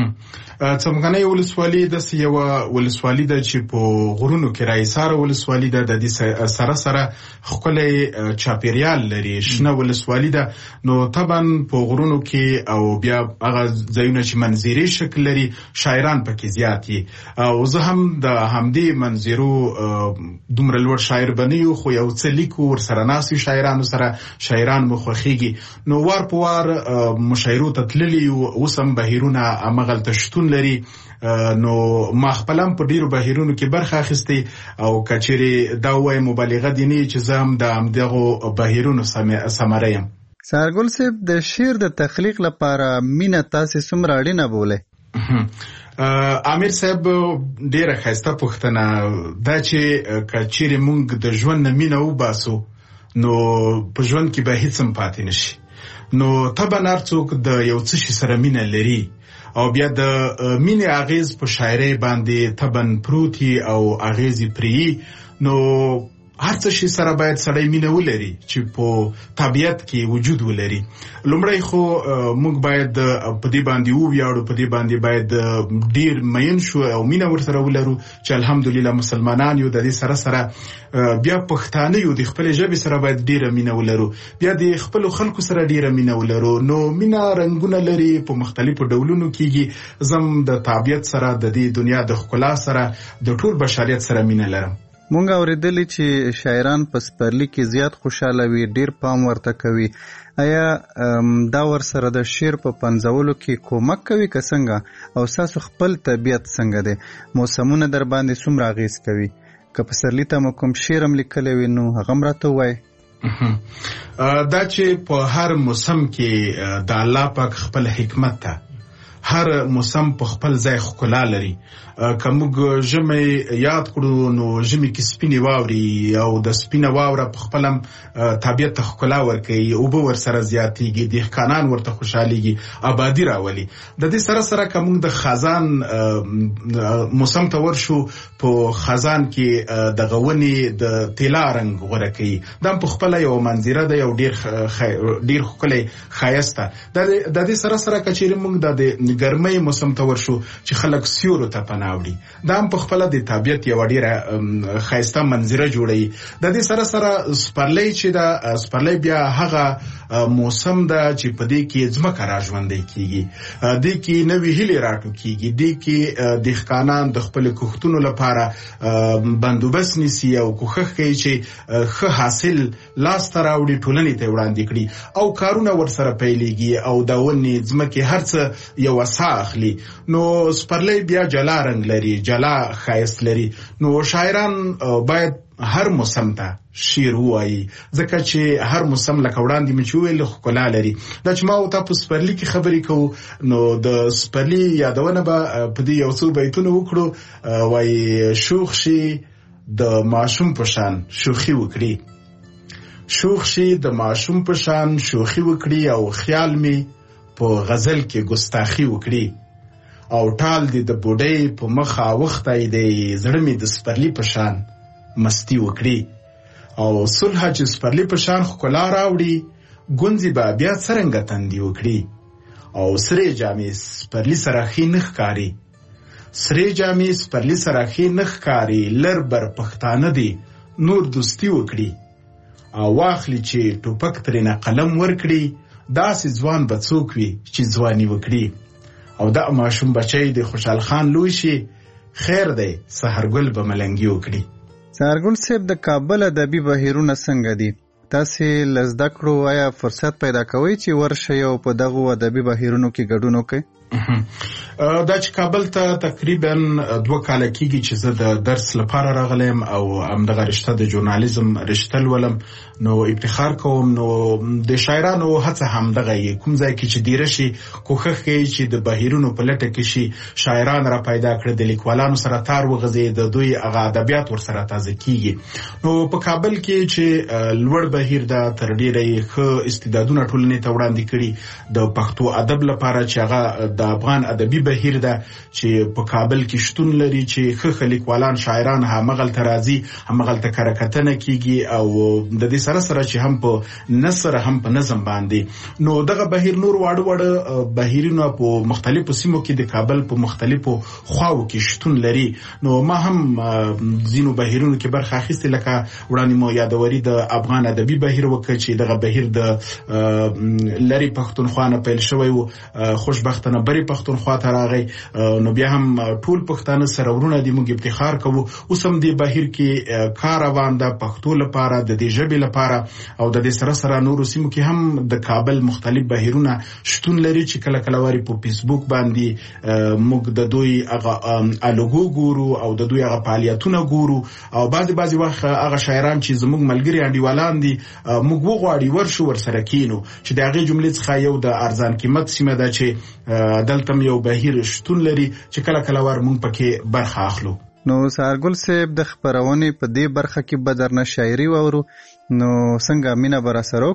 څمکنۍ ولسوالي داسې یوه ولسوالي ده چې په غرونو کې راایساره ولسوالي ده. د دې سره سره ښکلی چاپیریال لري، شنه ولسوالي ده. نو طبعا په غرونو کې او بیا هغه ځایونه چې منظرې شکل لري شاعران پکې زیات دي او زه هم د همدې منظرو دومره لوړ شاعر به نه یو خو یو څه لیکو ورسره ناست یو شاعرانو سره شاعران مو خوښېږي. نو وار په وار مشاعرو ته تللي یو اوس هم بهیرونه همغلته شتون لري. نو ما خپل هم په ډیرو بهیرونو کې برخه اخیستې او که چیرې دا ووایم مبالغه دې نه چې زه هم د همدغو بهیرونو ثمره یم. سهارګل صاحب د شعر د تخلیق لپاره مینه تاسې څومره اړینه بولئ؟ امیر صاحب ډیره ښایسته پوښتنه دا چې که چیرې موږ د ژوند نه مینه وباسو نو په ژوند کې به هیڅ هم پاتې نشي. نو طبعا هر څوک د یو څه شي سره مینه لري او بیا د مینې اغیز په شاعرۍ باندې طبعا پروتي او اغیزې پرې نو هر څه شي سره باید سړی مینه ولري چې په طبیعت کې وجود ولري. لومړی خو موږ باید په دې باندې وویاړو، په دې باندې باید ډیر مین شو او مینه ورسره ولرو چې الحمدلله مسلمانان یو. د دې سره سره بیا پښتانه یو، د خپل ژبې سره باید ډیره مینه ولرو، بیا د خپل خلکو سره ډیره مینه ولرو. نو مینه رنگونه لري، په مختلفو ډولونو کېږي. زم د طبیعت سره، د دې دنیا د ښکلا سره، د ټول بشریت سره مینه لرم. مونږ اوریدلی چې شاعران په سپرلي کې زیات خوشاله وي، ډیر پام ورته کوي. آیا دا ورسره د شعر په پنځولو کې کومک کوي که څنګه؟ او تاسو خپل طبیعت څنګه دی؟ موسمونه در باندې څومره اغیز کوي؟ که پسرلي ته مو کوم شعر هم لیکلی وي نو هغه هم راته ووایئ. دا چې په هر موسم کې د الله پاک خپل حکمت ته، هر موسم په خپل ځای ښکلا لري. که موږ ژمی یاد کړو نو ژمی کې سپینې واوري او د سپینه واوره په خپل هم طبیعت ته ښکلا ورکوي، اوبه ورسره زیاتېږي، دهقانان ورته خوشحالېږي، آبادي راولي. د دې سره سره که موږ د خزان موسم ته ورشو، په خزان کې دغه ونې د طلا رنګ غوره کوي. دا هم په خپله یو منظره ده، یو ډېر ښکلی ښایست ده. د دې سره سره که چیرې موږ د ګرمۍ موسم ته ورشو چې خلک سیورو ته پناه وړي، دا هم په خپله د طبیعت یوه ډېره ښایسته منظره جوړوي. د دې سره سره سپرلی چې ده، سپرلی بیا هغه موسم ده چې په دې کې ځمکه را ژوندی کېږي، دې کې نوې هیلې راټوکېږي، دې کې دهقانان د خپلو کښتونو لپاره بندوبست نیسي او کوښښ کوي چې ښه حاصل لاسته راوړي، ټولنې ته وړاندې کړي او کارونه ورسره پیلېږي او د ونې ځمکې هر څه یو سا اخلي. نو سپرلی بیا جلا رنګ لري، جلا ښایست لري. نو شاعران باید هر موسم ته شعر ووایي، ځکه چې هر موسم لکه وړاندې مې چې وویل ښکلا لري. دا چې ما او تا په سپرلي کې خبرې کوو نو د سپرلي یادونه به په دې یو څو بیتونه وکړو. وایي شوخ شي د ماشوم په شان شوخي وکړي، شوخ شي د ماشوم په شان شوخي وکړي او خیال می په غزل کې ګستاخي وکړي، او ټال دی د بوډۍ په مخ اوښتی دی، زړه مې د سپرلي په شان مستی وکړي. او صلح چې سپرلي په شان ښکلا راوړي، ګونځې به بیا څرنګه تندي وکړي. او سرې جامې سپرلي سره ښې نه ښکاري، سرې جامې سپرلي سره ښې نه ښکاري، لر بر پښتانه دی نور دوستي وکړي. او واخلي چې ټوپک ترېنه قلم ورکړي، داسې ځوان به څوک وي چې ځواني وکړي. او دا ماشوم بچی د خوشحال خان لوی شي، خیر دی سحرګل به ملنګي وکړي. سحرګل صاحب، د کابل ادبي بهیرونه څنګه دي؟ تاسې له زده کړو آیا فرصت پیدا کوئ چې ورشئ او په دغو ادبي بهیرونو کې ګډون وکړئ؟ دا چې کابل ته تقریبا 2 کاله کېږي چې زه د درس لپاره راغلم او همدغه رشته د ژورنالیزم رشته لولم. نو افتخار کوم، نو د شاعرانو هڅه همدغه یې، کوم ځای کې چې دیره شي کوښښ کوي چې د بهیرونو په لټه کې شي، شاعران را پیدا کړي، د لیکوالانو سره تار وغځي، د دوی هغه ادبیات ورسره تازه کېږي. نو په کابل کې چې لوړ بهیر ده، تر ډېره یې ښه استعدادونه ټولنې ته وړاندې کړي د پښتو ادب لپاره، چې هغه د افغان ادبي بهیر ده چې په کابل کې شتون لري، چې ښه لیکوالان شاعران همغلته راځي، همغلته کره کتنه کېږي. او د دې سره سره چې هم په نثر هم په نظم باندې، نو دغه بهیر نور واړه واړه بهیرونه په مختلفو سیمو کې د کابل په مختلفو خواو کې شتون لري. نو ما هم ځینو بهیرونو کې برخه اخیستې، لکه وړاندې مو یادوري د افغان ادبي بهیر وکړ چې دغه بهیر د لرې پښتونخوا نه پیل شوی و، خوشبختانه بری پښتونخوا ته راغی. نو بیا هم ټول پښتانه سره ورونه دي، موږ افتخار کوو. اوس هم دې بهیر کې کار روان ده پښتو لپاره، د دې ژبې لپاره، او د دې سره سره نورو سیمو کې هم د کابل مختلف بهیرونه شتون لري چې کله کله واري په فیسبوک باندې موږ د دوی هغه الوګو ګورو او د دوی هغه فعالیتونه ګورو. او بعضی وخت هغه شاعران چې زموږ ملګري انډیوالان دي، موږ وغواړي ورشو ورسره کینو، چې د هغې جملې څخه یو د ارزان قیمت سیمه ده چې دلته یو بهیر شتون لري چې کله کله ور موږ پکې برخه اخلو. نو سحرګل صاحب، د خپرونې په دې برخه کې به درنه شاعري واورو، نو څنګه مینه به راسره وکړې؟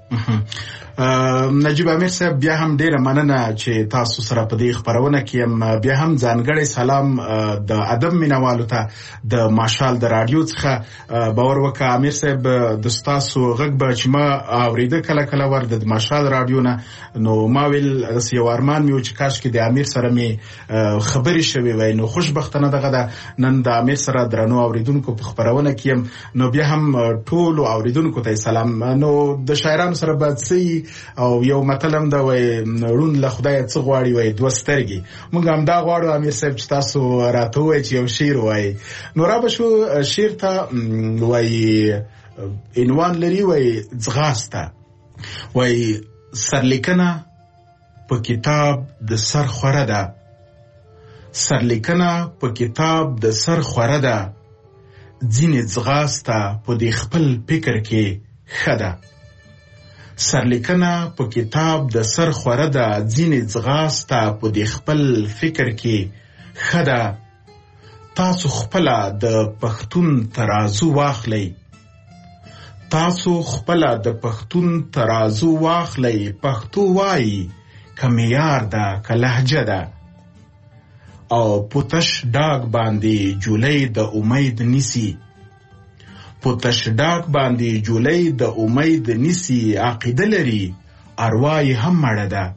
نجیب امیر صاحب بیا هم ډیره مننه چې تاسو سره په دې خبرونه کې بیا هم ځانګړی سلام د ادب مینوالو ته د ماشال د رادیو څخه باور وکړه امیر صاحب د تاسو غږ به چې ما اوریده کله کله ور د ماشال رادیو نه نو ما ویل یو ارمان مې و چې کاش کې د امیر سره مې خبرې شوي وای نو خوشبختانه دغه د نن د امیر سره درنو اوریدونکو په خبرونه کې نو بیا هم ټول اوریدونکو ته سلام. نو د شاعرانو سره به څه او یو متلم دا وای رون له خدای څه غواړي وای دوه سترګې موږ هم دا غواړو امیر صاحب چې تاسو راته وای چې یو شعر وای نو را به شو شعر ته وای عنوان لري وای ځغاسته وای سرلیکنه په کتاب د سر خوره ده سرلیکنه په کتاب د سر خوره ده ځینې ځغاسته په دې خپل فکر کې ښه ده سرلیکنه په کتاب د سر خوره ده ځینې ځغاسته په دې خپل فکر کې ښه ده تاسو خپله د پښتون ترازو واخلئ تاسو خپله د پښتون ترازو واخلئ پښتو وایي که معیار ده که لهجه ده او پوتش ډاګ باندې جولۍ د امید نیسي پوتش ډاګ باندې جولۍ د امید نیسي عقیده لري اروا یې هم مړه ده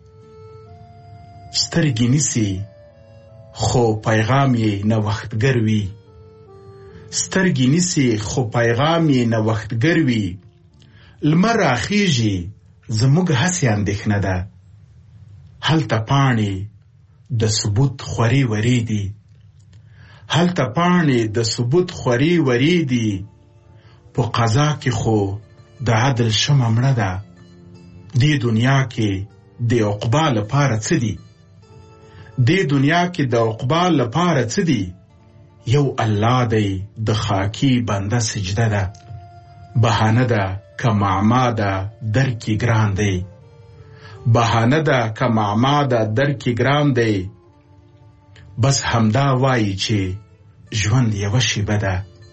سترګې نیسي خو پیغام یې نوښتګر وي سترګې نیسي خو پیغام یې نوښتګر وي لمر راخیږي زموږ هسې اندېښنه ده هلته پاڼې د ثبوت خوري وري دي هلته پاڼې د ثبوت خوري وري دي په قضا کې خو د عدل شمه مړه ده دې دنیا کې د عقبا لپاره څه دي دې دنیا کې د عقبا لپاره څه دي یو الله دی د خاکی بنده سجده ده بهانه ده که معما ده درکې ګران دی بهانه ده که معما ده درکې ګران دی بس همدا وایي چې ژوند یوه شیبه ده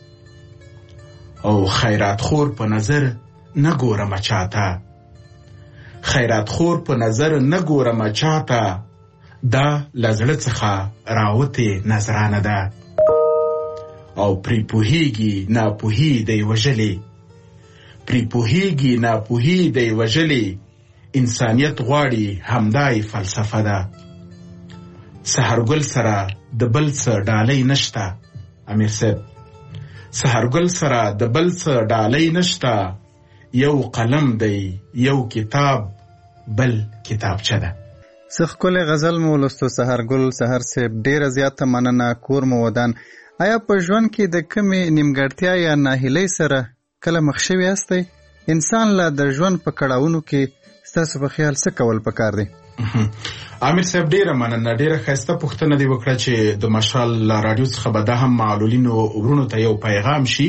او خیرات خور په نظر نه ګورم چاته خیرات خور په نظر نه ګورم چاته دا لزړه څخه راوتې نظرانه ده او پری پوهیږي ناپوهي دی وژلې پری پوهیږي ناپوهي دی وژلې انسانیت غواړي همدای فلسفه ده سحرګل سره د بل څه ډالۍ نشته امیر صاحب سحرګل سره د بل څه ډالۍ نشته یو قلم دی یو کتاب بل کتابچه ده څه ښکلی غزل مو ولوستو سحرګل سحر صاحب ډېره زیاته مننه کور مو ودان آیا په ژوند کې د کومې نیمګړتیا یا ناهیلۍ سره کله مخ شوي یاستئ انسان لا د ژوند په کړاوونو کې ستاسو په خیال څه کول پکار دی امیر صاحب ډیره مننه ډیره ښایسته پوښتنه دی وکړه چې د مشال رادیو څخه به دا هم معلولینو ورونو ته یو پیغام شي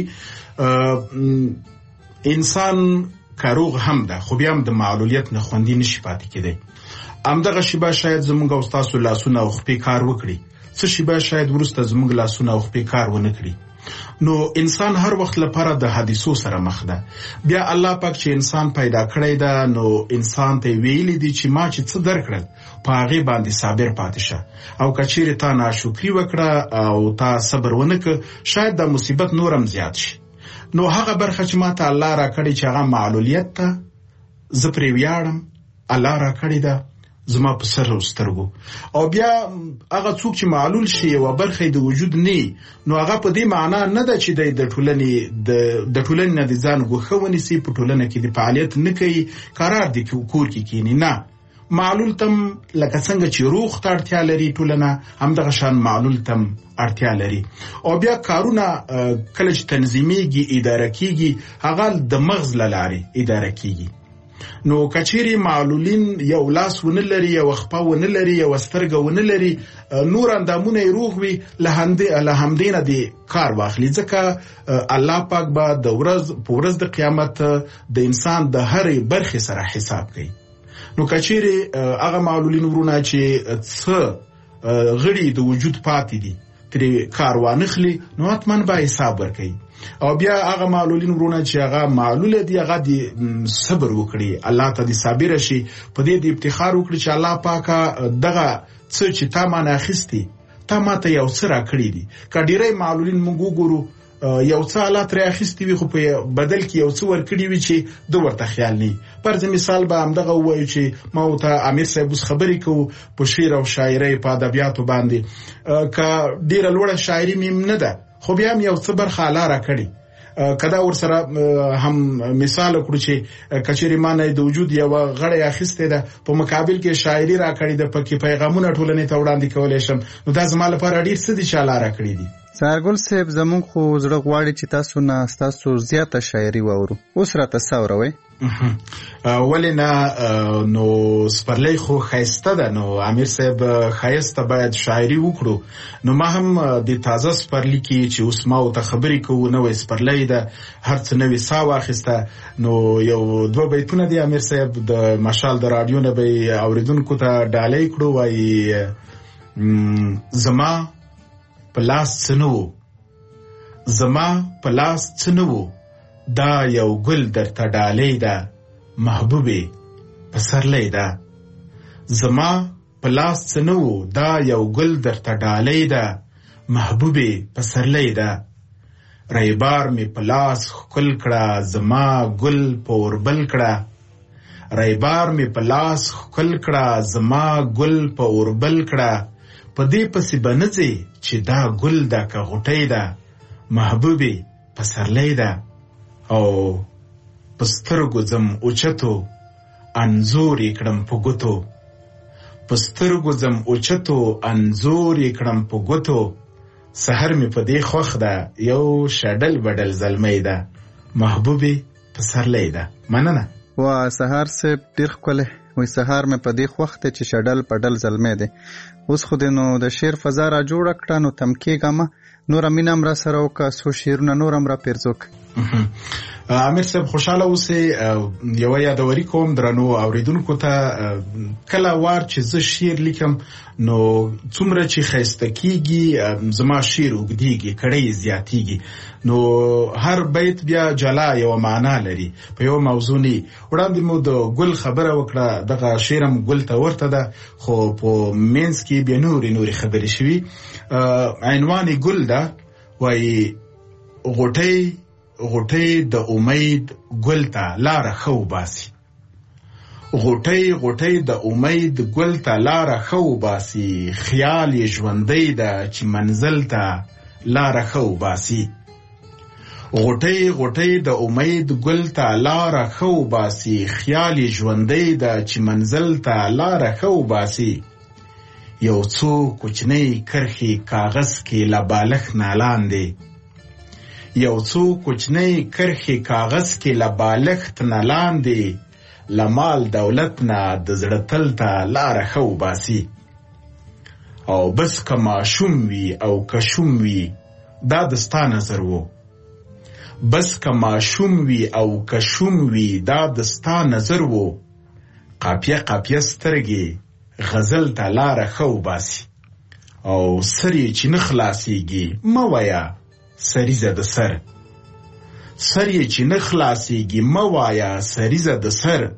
انسان کاروغ هم ده خو بیا هم د معلولیت نه خوندي نشي پاتې کېدی همدغه شیبه شاید زموږ او ستاسو لاسونه او خپې کار وکړي څه شیبه شاید وروسته زموږ لاسونه او خپې کار ونه کړي نو انسان هر وخت لپاره د حادثو سره مخ ده بیا الله پاک چې انسان پیدا کړی ده نو انسان ته ویلي دي چې ما چې څه درکړل په هغې باندې صابر پاتې شه او که چیرې تا ناشکري وکړه او تا صبر ونه کړه شاید دا مصیبت نورم زیات شي نو هغه برخه چې ما ته الله را کړی چې هغه معلولیت ته زه پرې ویاړم الله را کړی ده زما په سر او سترګو او بیا هغه څوک چې معلول شي او برخه د وجود نه نو هغه په دې معنا نه ده چې د ټولنې نه د ځان غوښونې سي په ټولنه کې د فعالیت نه کوي قرار دي کور کې کینی نه معلول تم لکه څنګه چې روغ ته اړتیا لري ټولنه همدغه شان معلول تم اړتیا لري او بیا کارونه کله چې تنظیمیږي اداره کیږي هغه د مغز له لارې اداره کیږي نو کچيري معلولین یو لاس ونه لري یو خپه ونه لري یو سترګه ونه لري نور اندامونه روغ وي له همدینه دی کار واخلي ځکه الله پاک به د ورځ د قیامت د انسان د هرې برخې سره حساب کوي نو کچيري هغه معلولین ورونه چې څه غړي د وجود پاتې دي ترې کار وانخلي نو اتمن به حساب ورکوي او بیا هغه معلولین ورونه چې هغه معلول دي هغه دي صبر وکړي، الله ته دي صابر شي، په دې دي افتخار وکړي چې الله پاکه دغه څه چې تا ما نه اخیستي تا ما ته یو څه راکړي دي. که ډیری معلولین موږ وګورو یو څه الله ترې اخیستي وي خو په بدل کې یو څه ورکړي وي چې د ورته خیال نه. فرض مثال به همدغه ووایو چې ما ورته امیر صاحب اوس خبرې کوو په شعر او شاعرۍ په ادبیاتو باندې، که ډیره لوړه شاعري مې نه ده خو بیا هم یو څه برخه الله راکړي. کدا ور سره هم مثال کړو چې کچېری مانه د وجود یو غړی اخیسته ده په مقابل کې شاعري راکړي ده، پکې پیغامونه ټولنې ته وړاندې کولای شم، نو دا زما لپاره ډیر څه دي چې الله راکړي دي. سارګل صاحب زمونږ خو زړه غواړي چې تاسو نه تاسو زیاته شاعري واورو، اوس راته څوروي. ولی نه، نو سپرلی خو خایسته ده، نو امیر صاحب خایسته باید شاعري وکړو. نو ما هم د تازه سپرلی کې چې اوس ما ته خبرې کوو نوې سپرلی ده، هر څه نوې سا واخیسته، نو یو دوه بیتونه دي امیر صاحب د مشال د رادیو نه به اوریدونکو ته ډالۍ کړو. وایي زما په لاس څه نه و، زما په لاس څه نه و، دا یو ګل درته ډالۍ ده محبوبې پسرلی ده. زما په لاس څه نه و، دا یو ګل درته ډالۍ ده محبوبې پسرلی ده. ریبار می په لاس ښکل کړه زما ګل په اوربل کړه، ریبار می په لاس ښکل کړه زما ګل په اوربل کړه. په دې پسې به نه ځې چې دا ګل ده که غوټۍ ده محبوبې پسرلی ده. او په سترګو ځم اوچتو انځور یې کړم په ګوتو، په سترګو ځم اوچتو انځور یې کړم په ګوتو. سحر مې په دې خوښ ده یو شډل بډل زلمی ده محبوبې پسرلی ده. مننه. وا سحر صاحب ډیر ښکلی وای، سحر مې په دې خوښ ده چې شډل پډل زلمی ده. اوس خو دې نو د شعر فضا را جوړه کړه، نو تم کېږم نوره مینه هم را سره وکړه، څو شعرونه نور هم را پیرزو کړه. امیر صاحب خوشاله اوسئ. یو یادوري کوم درنو اوریدونکو ته، کله وار چې زه شعر لیکم نو څومره چې ښایسته کیږي زما شعر اوږدیږي، کړۍ زیاتیږي، نو هر بیت بیا جلا یو معنا لري، په یو موضوع نه. وړاندې مو د ګل خبره وکړه، دغه شعر هم ګل ته ورته ده خو په منځ کې بیا نورې خبرې شوي. عنوان یې ګل ده، وایي غوټۍ د امید ګل ته لاره ښه وباسي، غوټۍ د امید ګل ته لاره ښه وباسي. خیال یې ژوندی ده چې منزل ته لاره ښه وباسي، غوټۍ د امید ګل ته لاره ښه وباسي. خیال یې ژوندی ده چې منزل ته لاره ښه وباسي. یو څو کوچنۍ کرښې کاغذ کې له بالښت نه لاندې، یو څو کوچنۍ کرښې کاغذ کې له بالښت نه لاندې، له مال دولت نه د زړه تل ته لاره ښه وباسي. او بس که ماشوم وي او که شوم وي دا د ستا نظر و، بس که ماشوم وي او که شوم وي دا د ستا نظر و. قافیه سترګې غزل ته لاره ښه وباسي. او سر یې چې نه خلاصیږي مه وایه سریزه د سر، سر یې چې نه خلاصیږي مه وایه سریزه د سر.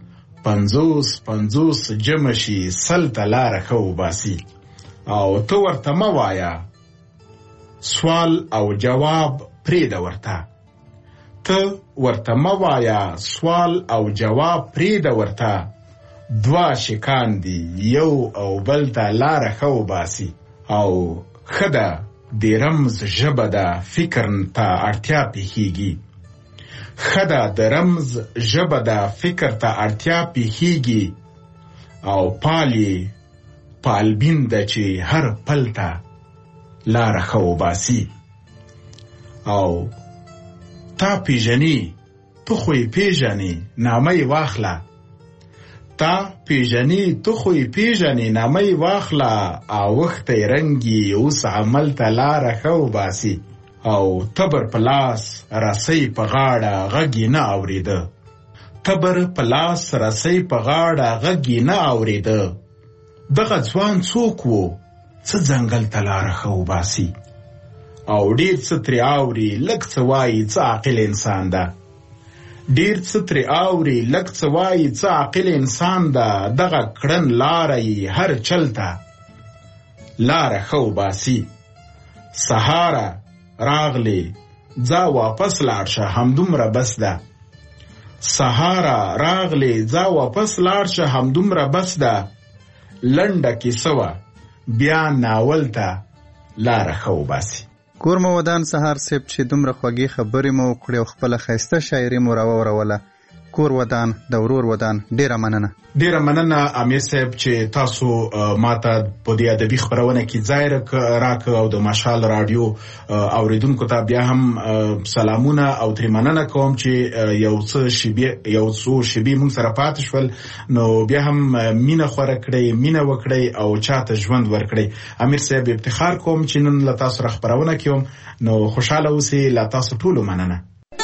50 جمع شي سل ته لاره ښه وباسي. او ته ورته مه وایه سوال او جواب پرېږده ورته، ته ورته مه وایه سوال او جواب پرېږده ورته. دوه شکان دي یو او بل ته لاره ښه وباسي. او ښه ده د رمز ژبه ده فکر ته اړتیا پېښیږي، ښه ده د رمز ژبه ده فکر ته اړتیا پېښیږي. او پالبین ده چې هر پل ته لاره ښه وباسي. او تا پیژنې تو خو یې پیژنې نامه یې واخله، تا پیژنې تو خو یې پیژنې نامه یې واخله. اوښتی رنګ یې اوس عمل ته لاره ښه وباسي. او تبر په لاس رسۍ په غاړه غږ یې نه اورېده، تبر په لاس رسۍ په غاړه غږ یې نه اورېده. دغه ځوان څوک و څه ځنګل ته لاره ښه وباسي. او ډیر څه ترې اوري لږ څه وایي څه عاقل انسان ده. ډیر څه ترې اوري لږ څه وایي څه عاقل انسان ده. دغه کړن لاره یې هر چلته لاره ښه وباسي. سهاره راغلې ځه واپس لاړ شه همدومره بس ده. سهاره راغلې ځه واپس لاړ شه همدومره بس ده. لنډه کیسه وه بیا ناول ته لاره ښه وباسي. کور مو ودان سهار صاحب چې دومره خوږې خبرې مو وکړې او خپله ښایسته شاعري مو راووروله. کور ودان د ورور ودان، ډیره مننه. ډیره مننه امیر صاحب چې تاسو ماته په دې ادبي خپرونه کې ځای راکړ او د مشال رادیو اوریدونکو ته بیا هم سلامونه او ترې مننه کوم چې یو څو شیبې موږ سره پاتې شول، نو بیا هم مینه خوره کړئ، مینه وکړئ او چاته ژوند ورکړئ. امیر صاحب افتخار کوم چې نن له تاسو سره خپرونه کوم، نو خوشاله اوسئ. له تاسو ټولو مننه.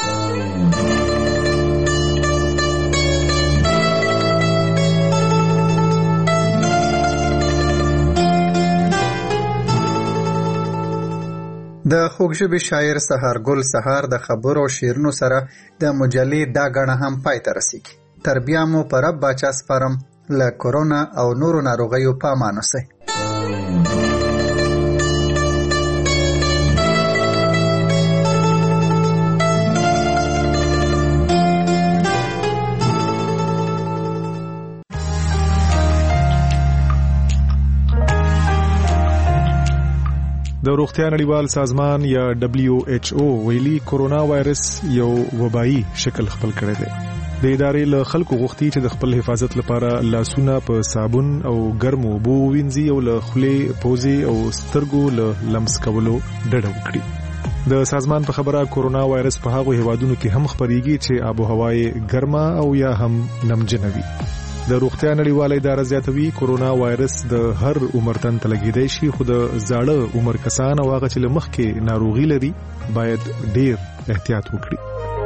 د خوږژبې شاعر سهارګل سهار د خبرو او شعرونو سره د مجلې دا غاڼه هم پای ته رسیږي. تر بیا مو په رب باچا سپارم. له کورونا او نورو ناروغیو په امان اوسئ. د روغتیا نړیوال سازمان یا WHO ویلي کورونا وایرس یو وبایي شکل خپل کړی دی. د ادارې له خلکو غوښتي چې د خپل حفاظت لپاره لاسونه په صابون او ګرمو اوبو ووینځي او له خولې، پوزې او سترګو له لمس کولو ډډه وکړي. د سازمان په خبره کورونا وایرس په هغو هیوادونو کې هم خپریږي چې آب و هوا یې ګرمه او یا هم نمجنه وي. د روغتیا نړیواله اداره زیاتوي کورونا وایرس د هر عمر تن ته لګیدای شي، خو د زاړه عمر کسان او هغه چې له مخکې ناروغي لري باید ډیر احتیاط وکړي.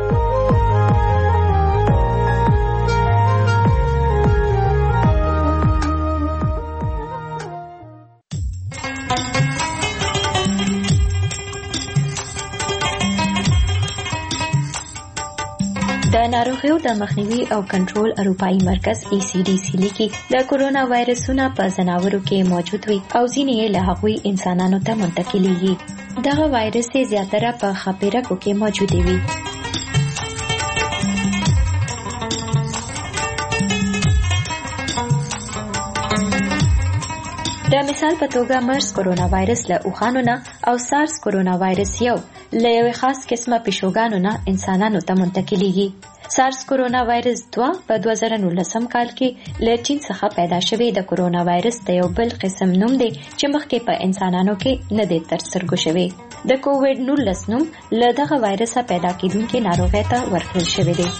د ناروغیو د مخنیوي او کنټرول اروپایي مرکز ECDC لیکي د کورونا وایرسونه په ځناورو کې موجود وي او ځینې یې له هغوی انسانانو ته منتقلیږي. دغه وایرس زیاتره په خپېرکو کې موجود وي. د مثال په توګه مرس کورونا وایرس له اوخانو نه او سارس کورونا وایرس یو له یوې خاص قسمه پیشوګانو نه انسانانو ته منتقلیږي. سارس کورونا وایرس 2 په 2019 کال کې له چین څخه پیدا شوی د کورونا وایرس د یو بل قسم نوم دی چې مخکې په انسانانو کې نه دی تر سترګو شوی. د کووډ-19 نوم له دغه وایرسه پیدا کېدونکې ناروغۍ ته ورکړل شوی دی.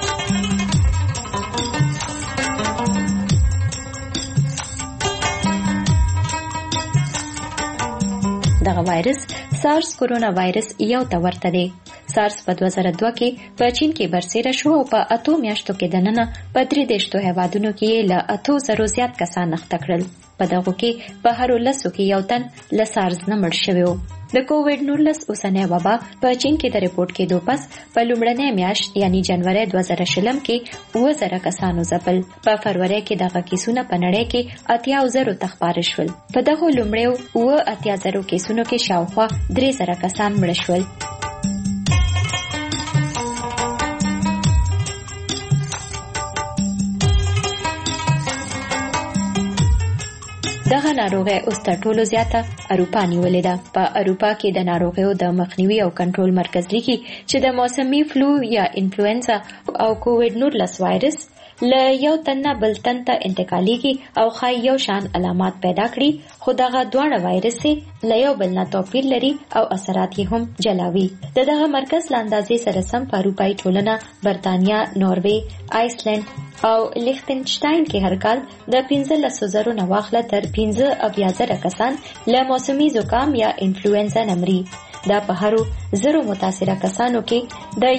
دغه وایرس سارس کورونا وایرس یو ته ورته دی. سارس په 2002 کې په چین کې برسېره شو او په 8 میاشتو کې دننه په 3 هیوادونو کې له 800 زیات کسان نښته کړل. په دغو کې په هر 10 کې یو تن له سارس نه مړ شوی و. د کووډ-19 اوسنۍ وبا په چین کې د ریپورت کېدو پس په لومړنۍ میاشت یعنی جنوري 2020 کې 2000 کسانو ځپل. په فروری کې دغه کیسونه په نړۍ کې 80,000 ته خپاره شول. په دغه لومړیو 80,000 کیسونو کې شاوخوا 3000 کسان مړ شول. دغه ناروغي اوس تر ټولو زیاته اروپا نیولې ده. په اروپا کې د ناروغیو د مخنیوي او کنټرول مرکز لیکي چې د موسمي فلو یا انفلوئنزا او کووډ-19 وایرس له یو تن نه بل تن ته انتقالیږي او ښایي یو شان علامات پیدا کړي، خو دغه دواړه وایرس له یو بل نه توپیر لري او اثرات یې هم جلاوي. دغه مرکز له اندازې سره سم په اروپایي ټولنه برتانیا، نوروې، آیسلند او لیختنشتاین کې هر کال د 15,000 نه واخله تر 15,000 کسان له موسمي زکام یا انفلوئنزا نمري. دا په هرو 0 متاثره کسانو کې د